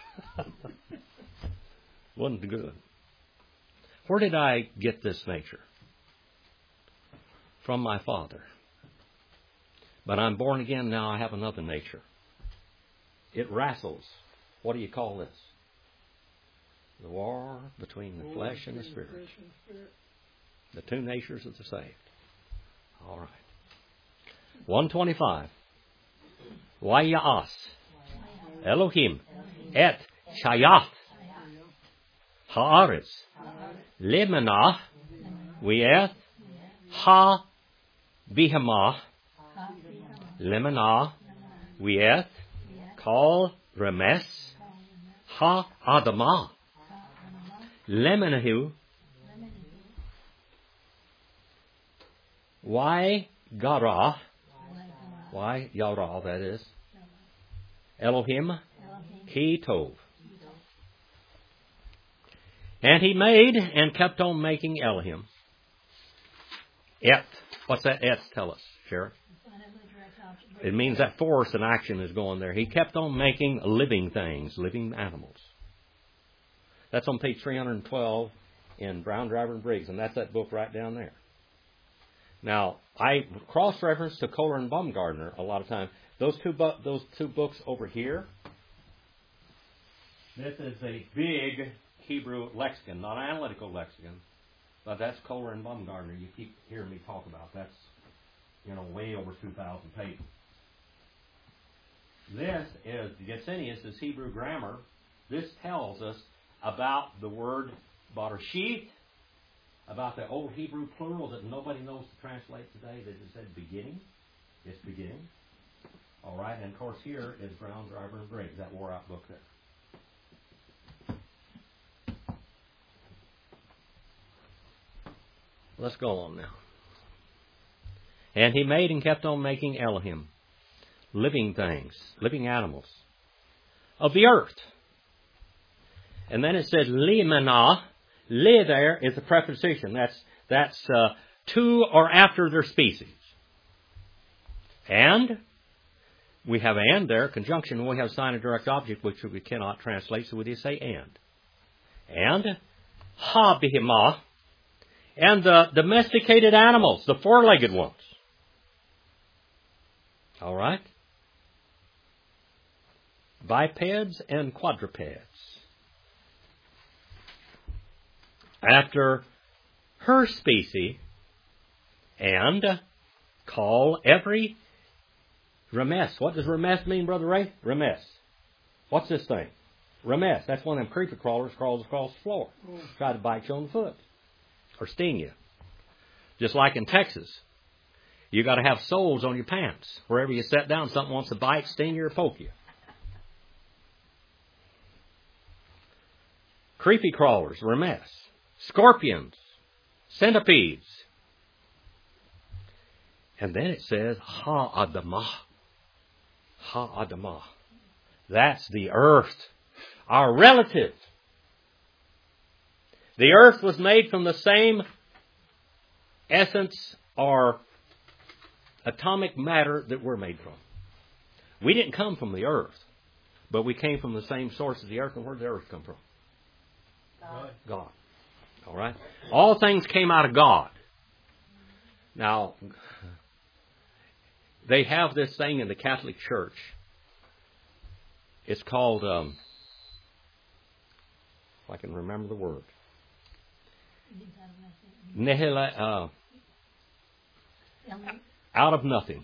Wasn't good. Where did I get this nature? From my father. But I'm born again now. I have another nature. It wrestles. What do you call this? The war between the flesh and the spirit. The two natures of the saved. All right. one twenty-five. Vayas Elohim et Shayath Haaretz Lemanah Vieth Ha Bihama Lemanah Vieth Kal Remes Ha Adamah Lemanahu Why Garah Why Yarah, that is. Elohim Ki Tov. And he made and kept on making Elohim. Et. What's that et tell us, Sheriff? It means that force and action is going there. He kept on making living things, living animals. That's on page three hundred twelve in Brown, Driver, and Briggs, and that's that book right down there. Now, I cross-reference to Kohler and Baumgartner a lot of times. Those two, bu- those two books over here, this is a big Hebrew lexicon, not an analytical lexicon, but that's Kohler and Baumgartner you keep hearing me talk about. That's, you know, way over two thousand pages. This is Gesenius' Hebrew grammar. This tells us about the word Barashith, about the old Hebrew plural that nobody knows to translate today, that it said beginning. It's beginning. All right, and of course here is Brown, Driver, and Briggs, that wore out book there. Let's go on now. And he made and kept on making Elohim, living things, living animals, of the earth. And then it says, Limana. Le there is a preposition. That's that's uh, to or after their species. And we have and there, conjunction. We have sign of direct object, which we cannot translate, so we just say and. And ha bihima, and the domesticated animals, the four-legged ones. All right? Bipeds and quadrupeds. After her species, and call every remes. What does remes mean, Brother Ray? Remes. What's this thing? Remes. That's one of them creeper crawlers crawls across the floor. Try to bite you on the foot. Or sting you. Just like in Texas. You got to have soles on your pants. Wherever you sit down, something wants to bite, sting you, or poke you. Creepy crawlers, remes. Scorpions, centipedes. And then it says, Ha-Adamah. Ha-Adamah. That's the earth. Our relative. The earth was made from the same essence or atomic matter that we're made from. We didn't come from the earth, but we came from the same source as the earth. And where did the earth come from? God. God. All right? All things came out of God. Now, they have this thing in the Catholic Church. It's called, um, if I can remember the word, Nihila, uh, out of nothing.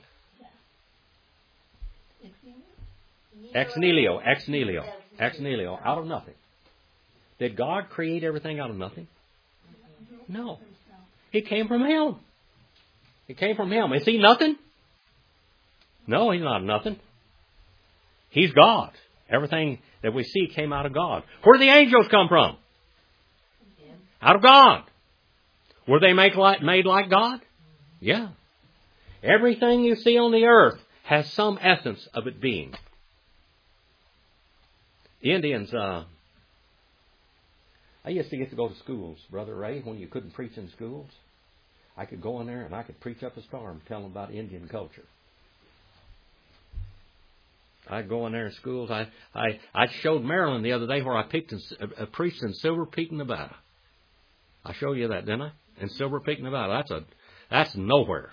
Ex nihilo, ex nihilo, ex nihilo, out of nothing. Did God create everything out of nothing? No. It came from Him. It came from Him. Is He nothing? No, He's not nothing. He's God. Everything that we see came out of God. Where did the angels come from? Out of God. Were they make like, made like God? Yeah. Everything you see on the earth has some essence of it being. The Indians, uh, I used to get to go to schools, Brother Ray, when you couldn't preach in schools. I could go in there and I could preach up a storm, tell them about Indian culture. I'd go in there in schools. I I I showed Marilyn the other day where I picked in, uh, preached in Silver Peak, Nevada. I showed you that, didn't I? In Silver Peak, Nevada. That's a that's nowhere.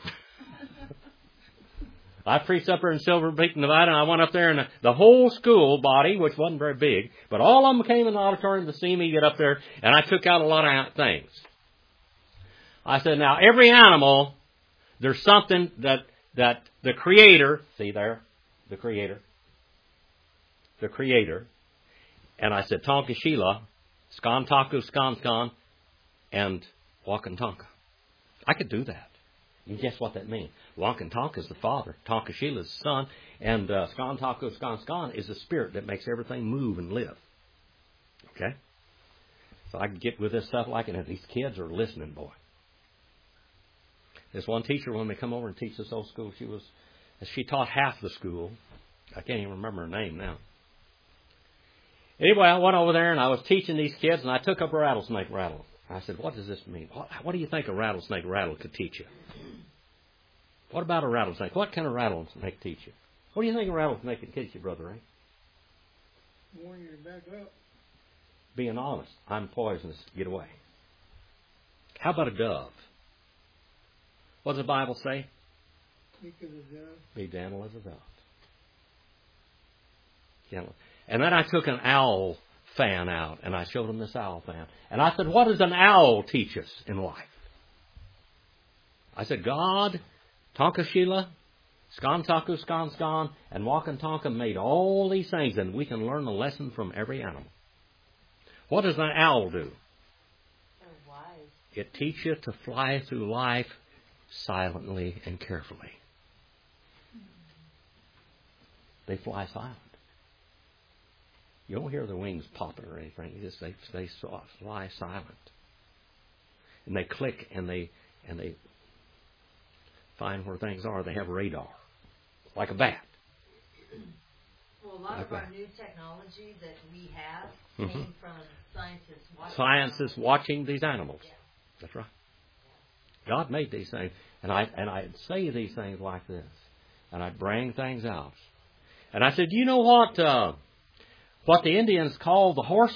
I preached up there in Silver Peak, Nevada, and I went up there, and the, the whole school body, which wasn't very big, but all of them came in the auditorium to see me get up there, and I took out a lot of things. I said, now, every animal, there's something that that the Creator, see there, the Creator, the Creator, and I said, Tonka Sheila, Skan Taku, Skan Skan, and Wakan Tonka. I could do that. You guess what that means? Wakan Tonka is the father, Tonka Sheila is the son, and uh, Skan Taku, Skan Skan is the spirit that makes everything move and live. Okay? So I could get with this stuff like it, and these kids are listening, boy. This one teacher, when they come over and teach this old school, she was, she taught half the school. I can't even remember her name now. Anyway, I went over there and I was teaching these kids, and I took up a rattlesnake rattle. I said, what does this mean? What, what do you think a rattlesnake rattle could teach you? What about a rattlesnake? What can a rattlesnake teach you? What do you think a rattlesnake can teach you, Brother Ray? Warn you to back up. Being honest. I'm poisonous. Get away. How about a dove? What does the Bible say? Meek as a dove. Be gentle as a dove. Gentle. And then I took an owl fan out, and I showed them this owl fan. And I said, what does an owl teach us in life? I said, God, Tonka Sheila, Skan Taku, Skan Skan, and Wakan Tonka made all these things, and we can learn a lesson from every animal. What does an owl do? They're wise. It teaches you to fly through life silently and carefully. They fly silent. You don't hear the wings popping or anything. You just they they fly silent, and they click and they and they find where things are. They have radar, like a bat. Well, a lot Like of our that. new technology that we have Mhm. came from scientists watching. Science is animals. watching these animals. Yeah. That's right. God made these things, and I and I'd say these things like this, and I'd bring things out, and I said, you know what? Uh, What the Indians call the horse?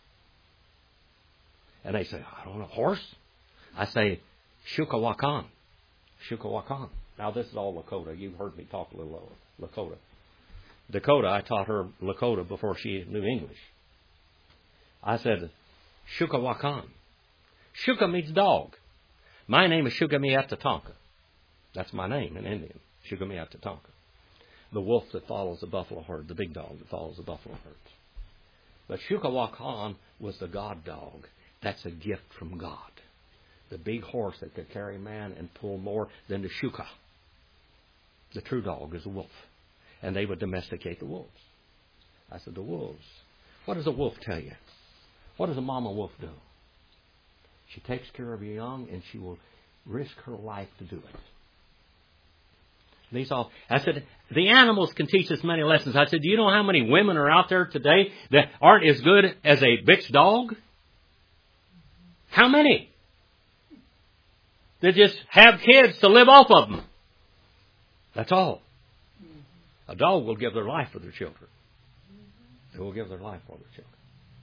And they say, I don't know, horse? I say, Shukawakan. Shukawakan. Now, this is all Lakota. You've heard me talk a little Lakota. Dakota, I taught her Lakota before she knew English. I said, Shukawakan. Shuka means dog. My name is Shugamiata Tonka. That's my name in Indian, Shugamiata Tonka. The wolf that follows the buffalo herd, the big dog that follows the buffalo herds. But Shukawakan was the God dog. That's a gift from God. The big horse that could carry man and pull more than the Shuka. The true dog is a wolf. And they would domesticate the wolves. I said, the wolves. What does a wolf tell you? What does a mama wolf do? She takes care of your young, and she will risk her life to do it. These all, I said, the animals can teach us many lessons. I said, do you know how many women are out there today that aren't as good as a bitch dog? How many? They just have kids to live off of them. That's all. A dog will give their life for their children. They will give their life for their children.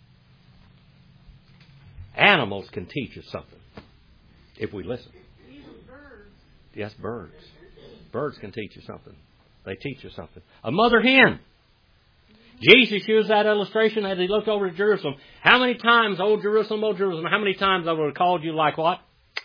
Animals can teach us something if we listen. Even birds. Yes, birds. Birds can teach you something. They teach you something. A mother hen. Jesus used that illustration as he looked over to Jerusalem. How many times, old Jerusalem, old Jerusalem, how many times I would have called you like what?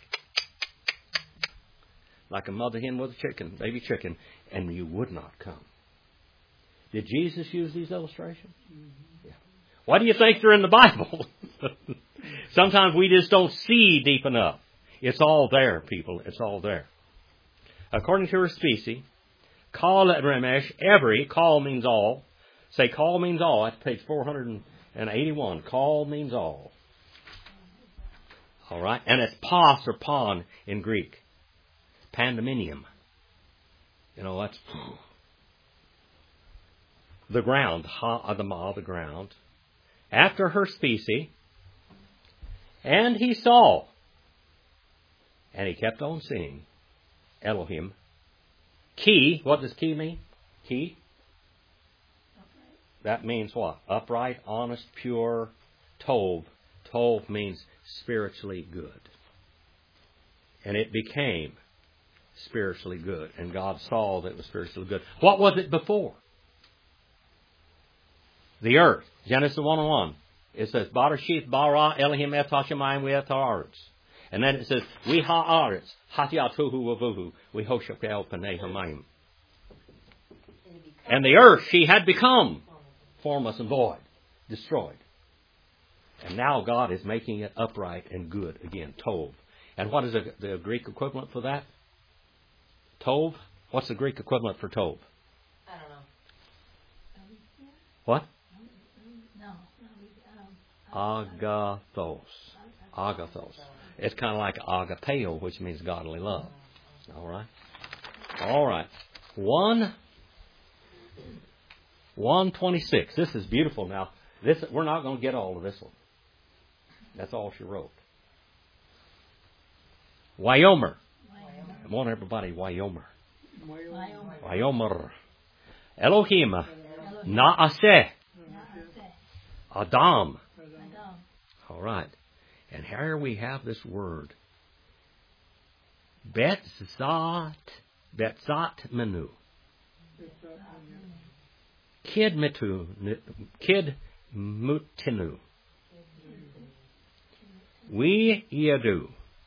Like a mother hen with a chicken, baby chicken, and you would not come. Did Jesus use these illustrations? Yeah. Why do you think they're in the Bible? Sometimes we just don't see deep enough. It's all there, people. It's all there. According to her species, call Ramesh, every, call means all. Say call means all. That's page four hundred eighty-one. Call means all. All right? And it's pas or pon in Greek. Pandemonium. You know, that's... the ground, ha'adamah, the ground, after her species, and he saw, and he kept on seeing, Elohim, ki, what does ki mean? Ki? That means what? Upright, honest, pure, tov. Tov means spiritually good. And it became spiritually good. And God saw that it was spiritually good. What was it before? The earth. Genesis one and one. It says, Barashith bara Elohim et hashemayim ve'et haaretz. And then it says, We ha'aretz, hatiatuhu wavuhu, we hoshak el panei hamayim. And the earth, she had become formless and void, destroyed. And now God is making it upright and good again, tov. And what is the, the Greek equivalent for that? Tov? What's the Greek equivalent for tov? I don't know. What? No. um, Agathos. Agathos. It's kind of like agapeo, which means godly love. All right? All right. One, one twenty-six. This is beautiful now. This we're not going to get all of this one. That's all she wrote. Wyomer. Come on, everybody. Wyomer. Wyomer. Elohim. Naaseh. Adam. All right. And here we have this word. Betzat. Betzat menu. Kid mitu. Kid mutinu. We yadu.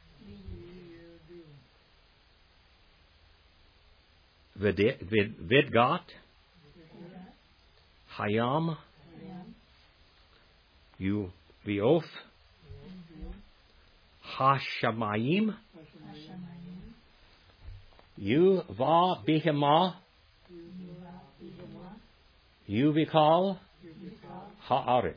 Vidgat. Hayam. You viof. Hashamayim. You va bihima. You vikal. Haaretz.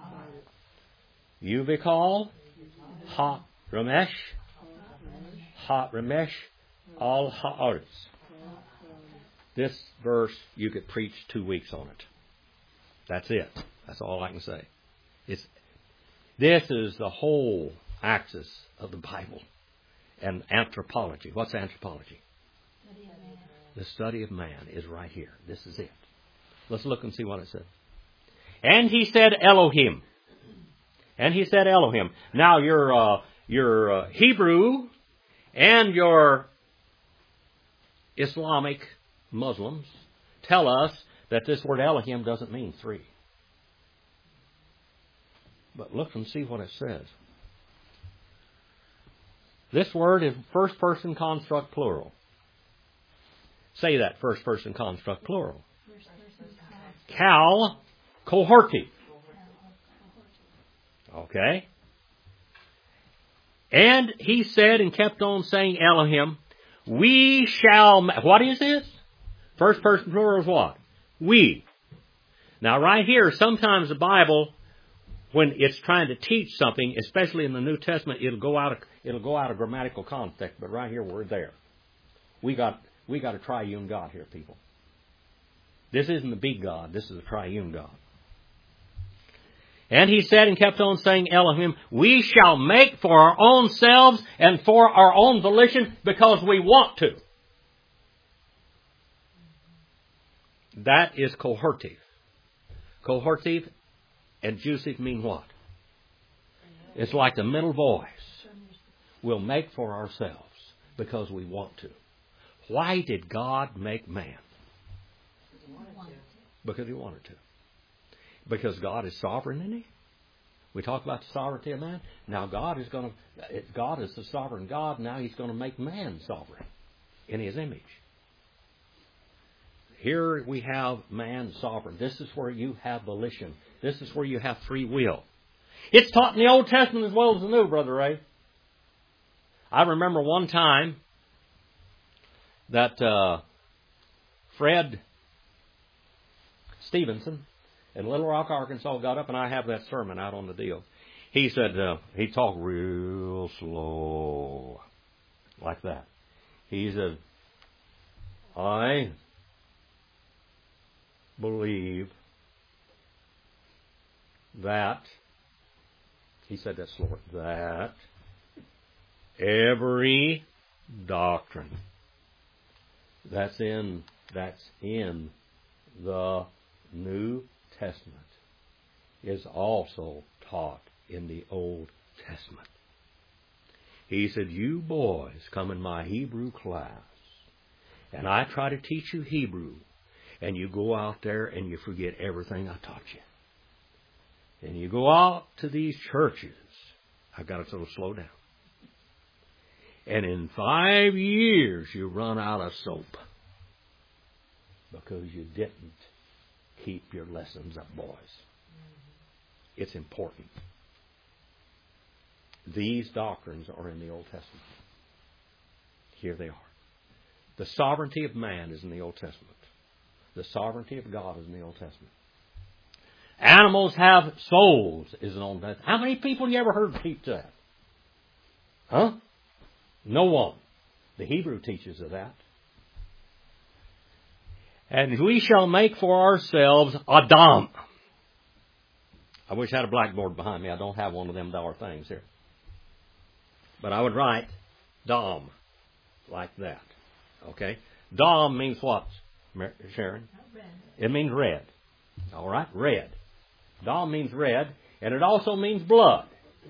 You vikal. Ha Ramesh. Ha Ramesh. Al Haaretz. This verse, you could preach two weeks on it. That's it. That's all I can say. It's, this is the whole axis of the Bible. And anthropology. What's anthropology? The study of man is right here. This is it. Let's look and see what it says. And he said Elohim. And he said Elohim. Now your uh, your uh, Hebrew and your Islamic Muslims tell us that this word Elohim doesn't mean three. But look and see what it says. This word is first person construct plural. Say that, first person construct plural. Cal cohorti. Okay. And he said and kept on saying Elohim, we shall, ma- what is this? First person plural is what? We. Now right here, sometimes the Bible, when it's trying to teach something, especially in the New Testament, it'll go out of, it'll go out of grammatical context, but right here we're there. We got, we got a triune God here, people. This isn't the big God, this is a triune God. And he said and kept on saying Elohim, we shall make for our own selves and for our own volition because we want to. That is cohortive. Cohortive and jusive mean what? It's like the middle voice. We'll make for ourselves because we want to. Why did God make man? Because he wanted to. Because God is sovereign, isn't he? We talk about the sovereignty of man. Now God is going to, God is the sovereign God. Now he's going to make man sovereign in his image. Here we have man sovereign. This is where you have volition. This is where you have free will. It's taught in the Old Testament as well as the New, Brother Ray. I remember one time that uh, Fred Stevenson in Little Rock, Arkansas, got up, and I have that sermon out on the deal. He said, uh, he talked real slow, like that. He said, I believe that, he said that slower, that every doctrine that's in, that's in the New Testament is also taught in the Old Testament. He said, you boys come in my Hebrew class, and I try to teach you Hebrew, and you go out there and you forget everything I taught you. And you go out to these churches. I've got to sort of slow down. And in five years, you run out of soap because you didn't keep your lessons up, boys. It's important. These doctrines are in the Old Testament. Here they are. The sovereignty of man is in the Old Testament. The sovereignty of God is in the Old Testament. Animals have souls is in the Old Testament. How many people you ever heard teach that? Huh? No one. The Hebrew teaches of that. And we shall make for ourselves Adam. I wish I had a blackboard behind me. I don't have one of them dollar things here. But I would write Dom like that. Okay? Dom means what, Sharon? Red. It means red. All right? Red. Dom means red. And it also means blood.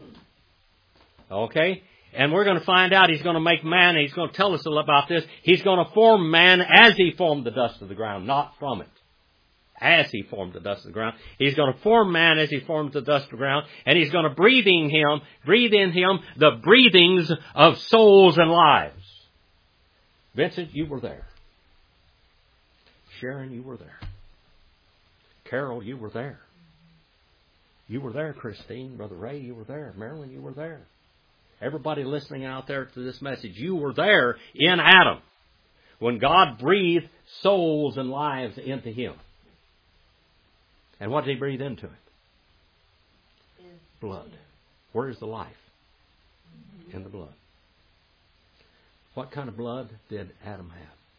Okay? And we're going to find out he's going to make man, and he's going to tell us about this. He's going to form man as he formed the dust of the ground, not from it. As he formed the dust of the ground. He's going to form man as he formed the dust of the ground. And he's going to breathe in him, breathe in him the breathings of souls and lives. Vincent, you were there. Sharon, you were there. Carol, you were there. You were there, Christine. Brother Ray, you were there. Marilyn, you were there. Everybody listening out there to this message, you were there in Adam when God breathed souls and lives into him. And what did he breathe into it? Blood. Where is the life? In the blood. What kind of blood did Adam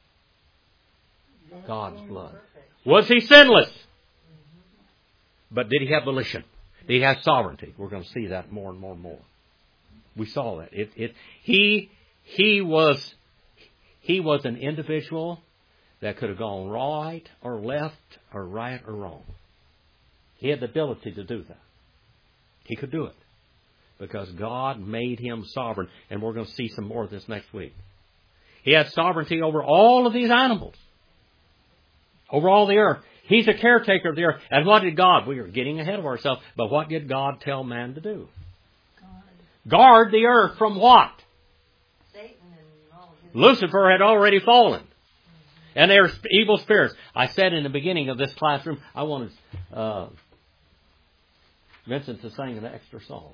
have? God's blood. Was he sinless? But did he have volition? Did he have sovereignty? We're going to see that more and more and more. We saw that. It, it, he, he was, he was an individual that could have gone right or left or right or wrong. He had the ability to do that. He could do it because God made him sovereign, and we're going to see some more of this next week. He had sovereignty over all of these animals, over all the earth. He's a caretaker of the earth. And what did God? We are getting ahead of ourselves, but what did God tell man to do? Guard the earth from what? Satan and all his... Lucifer had already fallen. And they're evil spirits. I said in the beginning of this classroom, I wanted uh, Vincent to sing an extra song.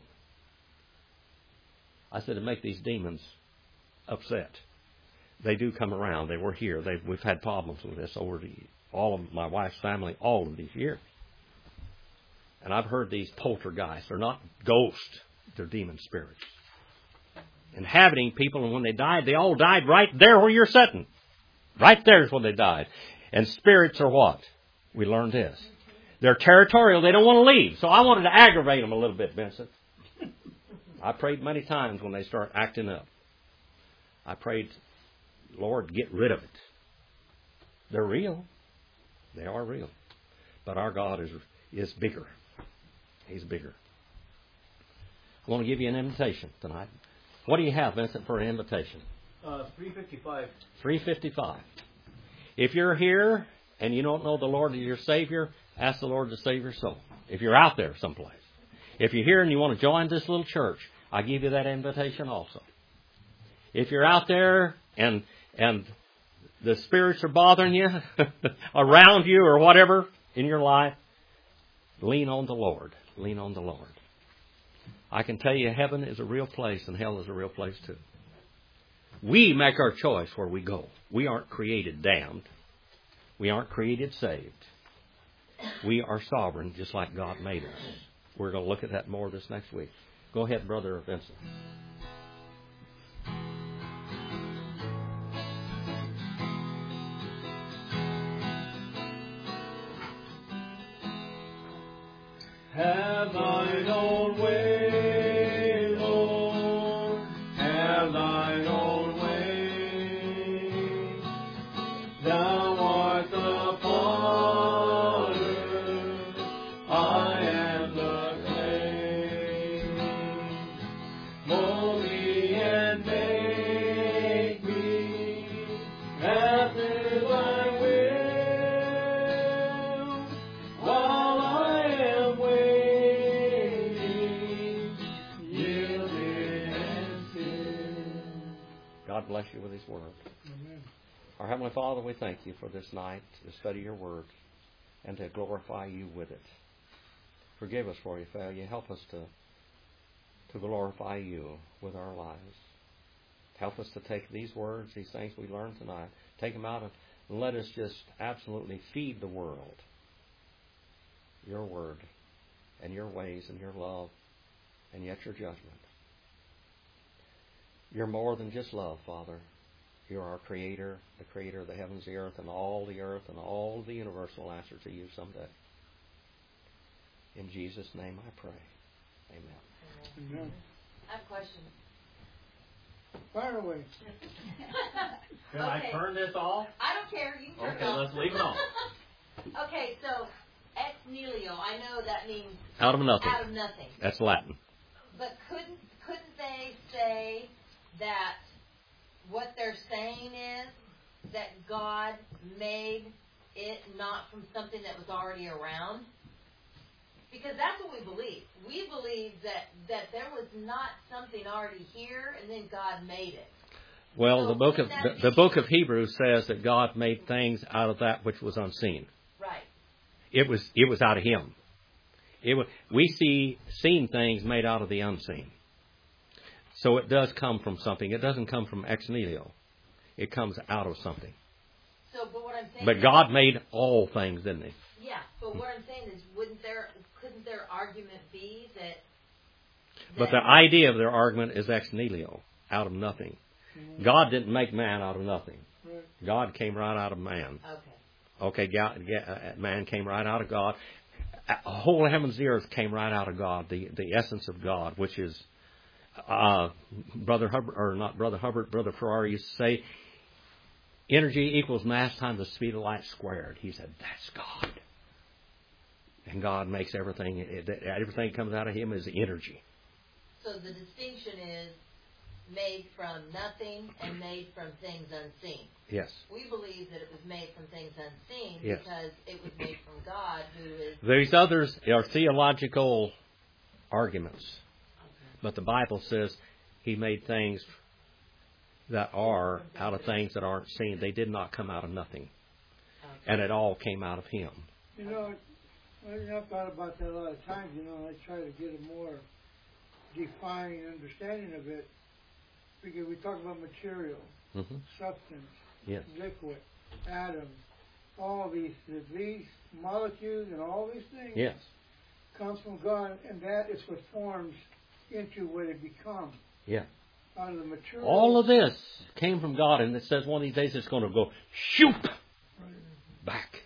I said to make these demons upset. They do come around. They were here. They, we've had problems with this over the, all of my wife's family all of these years. And I've heard these poltergeists. They're not ghosts. They're demon spirits. Inhabiting people, and when they died, they all died right there where you're sitting. Right there is where they died. And spirits are what? We learned this. They're territorial. They don't want to leave. So I wanted to aggravate them a little bit, Vincent. I prayed many times when they start acting up. I prayed, Lord, get rid of it. They're real. They are real. But our God is, is bigger. He's bigger. I want to give you an invitation tonight. What do you have, Vincent, for an invitation? Uh, three fifty-five. three fifty-five. If you're here and you don't know the Lord as your Savior, ask the Lord to save your soul. If you're out there someplace. If you're here and you want to join this little church, I give you that invitation also. If you're out there and and the spirits are bothering you around you or whatever in your life, lean on the Lord. Lean on the Lord. I can tell you heaven is a real place and hell is a real place too. We make our choice where we go. We aren't created damned. We aren't created saved. We are sovereign just like God made us. We're going to look at that more this next week. Go ahead, Brother Vincent. Have thine own way, Lord. Have thine own way. Thou art the potter, I am the clay. Mold me and make me after thy will, while I am waiting, yielded and still. God bless you with His Word. Amen. Our Heavenly Father, we thank you for this night to study your Word and to glorify you with it. Forgive us for your failure. Help us to, to glorify you with our lives. Help us to take these words, these things we learned tonight, take them out and let us just absolutely feed the world your Word and your ways and your love and yet your judgment. You're more than just love, Father. You're our Creator, the Creator of the heavens, the earth, and all the earth, and all the universe will answer to you someday. In Jesus' name I pray. Amen. Amen. I have a question. Fire away. Can I Okay. turn this off? I don't care. You can turn it Okay, off. let's leave it on. Okay, so ex nihilo. I know that means Out of nothing. out of nothing. That's Latin. But couldn't couldn't they say that what they're saying is that God made it not from something that was already around? Because that's what we believe. We believe that, that there was not something already here and then God made it. Well, So the book of wouldn't the, that the be- book of Hebrews says that God made things out of that which was unseen. Right. It was it was out of Him. It was, we see seen things made out of the unseen. So it does come from something. It doesn't come from ex nihilo. It comes out of something. So, but what I'm saying But is, God made all things, didn't He? yeah, but what I'm saying is, wouldn't there, couldn't their argument be that, But the that idea of their argument is ex nihilo, out of nothing. God didn't make man out of nothing. Right. God came right out of man. okay. Okay, God, yeah, man came right out of God. The whole heavens and the earth came right out of God, the, the essence of God, which is, uh, Brother Hubbard, or not Brother Hubbard, Brother Ferrari used to say, energy equals mass times the speed of light squared. He said, that's God. And God makes everything, everything that comes out of Him is energy. So the distinction is made from nothing and made from things unseen. Yes. We believe that it was made from things unseen Yes. because it was made from God, who is... These others are theological arguments. But the Bible says He made things that are out of things that aren't seen. They did not come out of nothing. And it all came out of Him. You know, I, I've thought about that a lot of times. You know, I try to get a more defining understanding of it. Because we talk about material, Mm-hmm. substance, Yes. liquid, atoms, all these these molecules and all these things Yes. comes from God, and that is what forms into what it becomes. Yeah. Out of the material. All of this came from God, and it says one of these days it's going to go shoot back.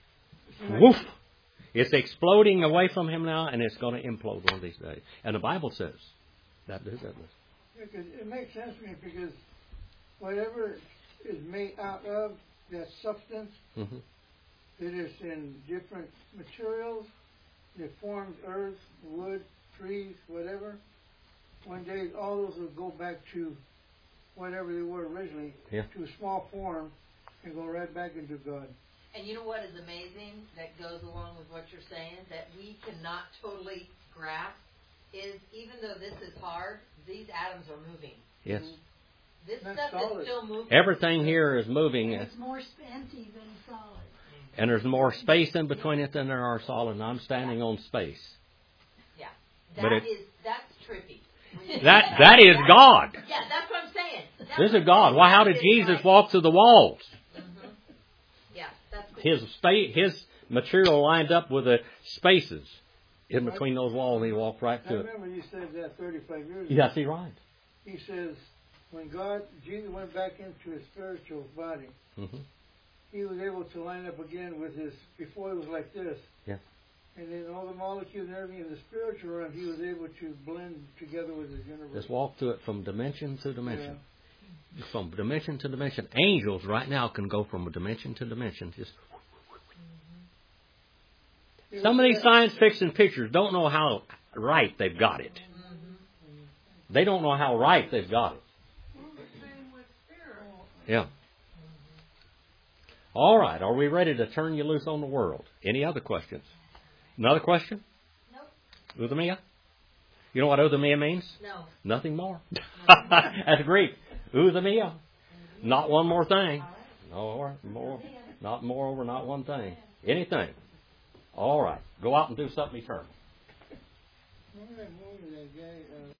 Woof! It's exploding away from Him now, and it's going to implode one of these days. And the Bible says that does that. Because it makes sense to me because whatever is made out of that substance, Mm-hmm. it is in different materials. It forms earth, wood, trees, whatever. One day, all those will go back to whatever they were originally, Yeah. to a small form, and go right back into God. And you know what is amazing that goes along with what you're saying, that we cannot totally grasp, is even though this is hard, these atoms are moving. Yes. This That's stuff solid. is still moving. Everything here is moving, And it's more sp- empty than solid. and there's more space in between it than there are solid. And I'm standing on space. Yeah. But That it- is, that's trippy. That that is God. Yeah, that's what I'm saying. That's This what is God. I'm Why? How saying. did It's Jesus like- walk through the walls? Mhm. Yeah, that's cool. His space, his material lined up with the spaces in between those walls, and he walked right I through it. remember you said that thirty-five years ago. Yes, he's right. He says, when God, Jesus went back into his spiritual body, Mm-hmm. he was able to line up again with his, before it was like this. Yeah. And then all the molecules and everything in the spiritual realm, he was able to blend together with his universe. Just walk through it from dimension to dimension. Yeah. From dimension to dimension. Angels right now can go from a dimension to dimension. Just mm-hmm. Some of these science fiction pictures don't know how right they've got it. Mm-hmm. They don't know how right they've got it. Yeah. All right. Are we ready to turn you loose on the world? Any other questions? Another question? Nope. Euthymia? You know what euthymia means? No. Nothing more. That's Greek. Euthymia. Not one more thing. No more. Not moreover, not one thing. Anything. All right. Go out and do something eternal. Remember that movie, that guy, uh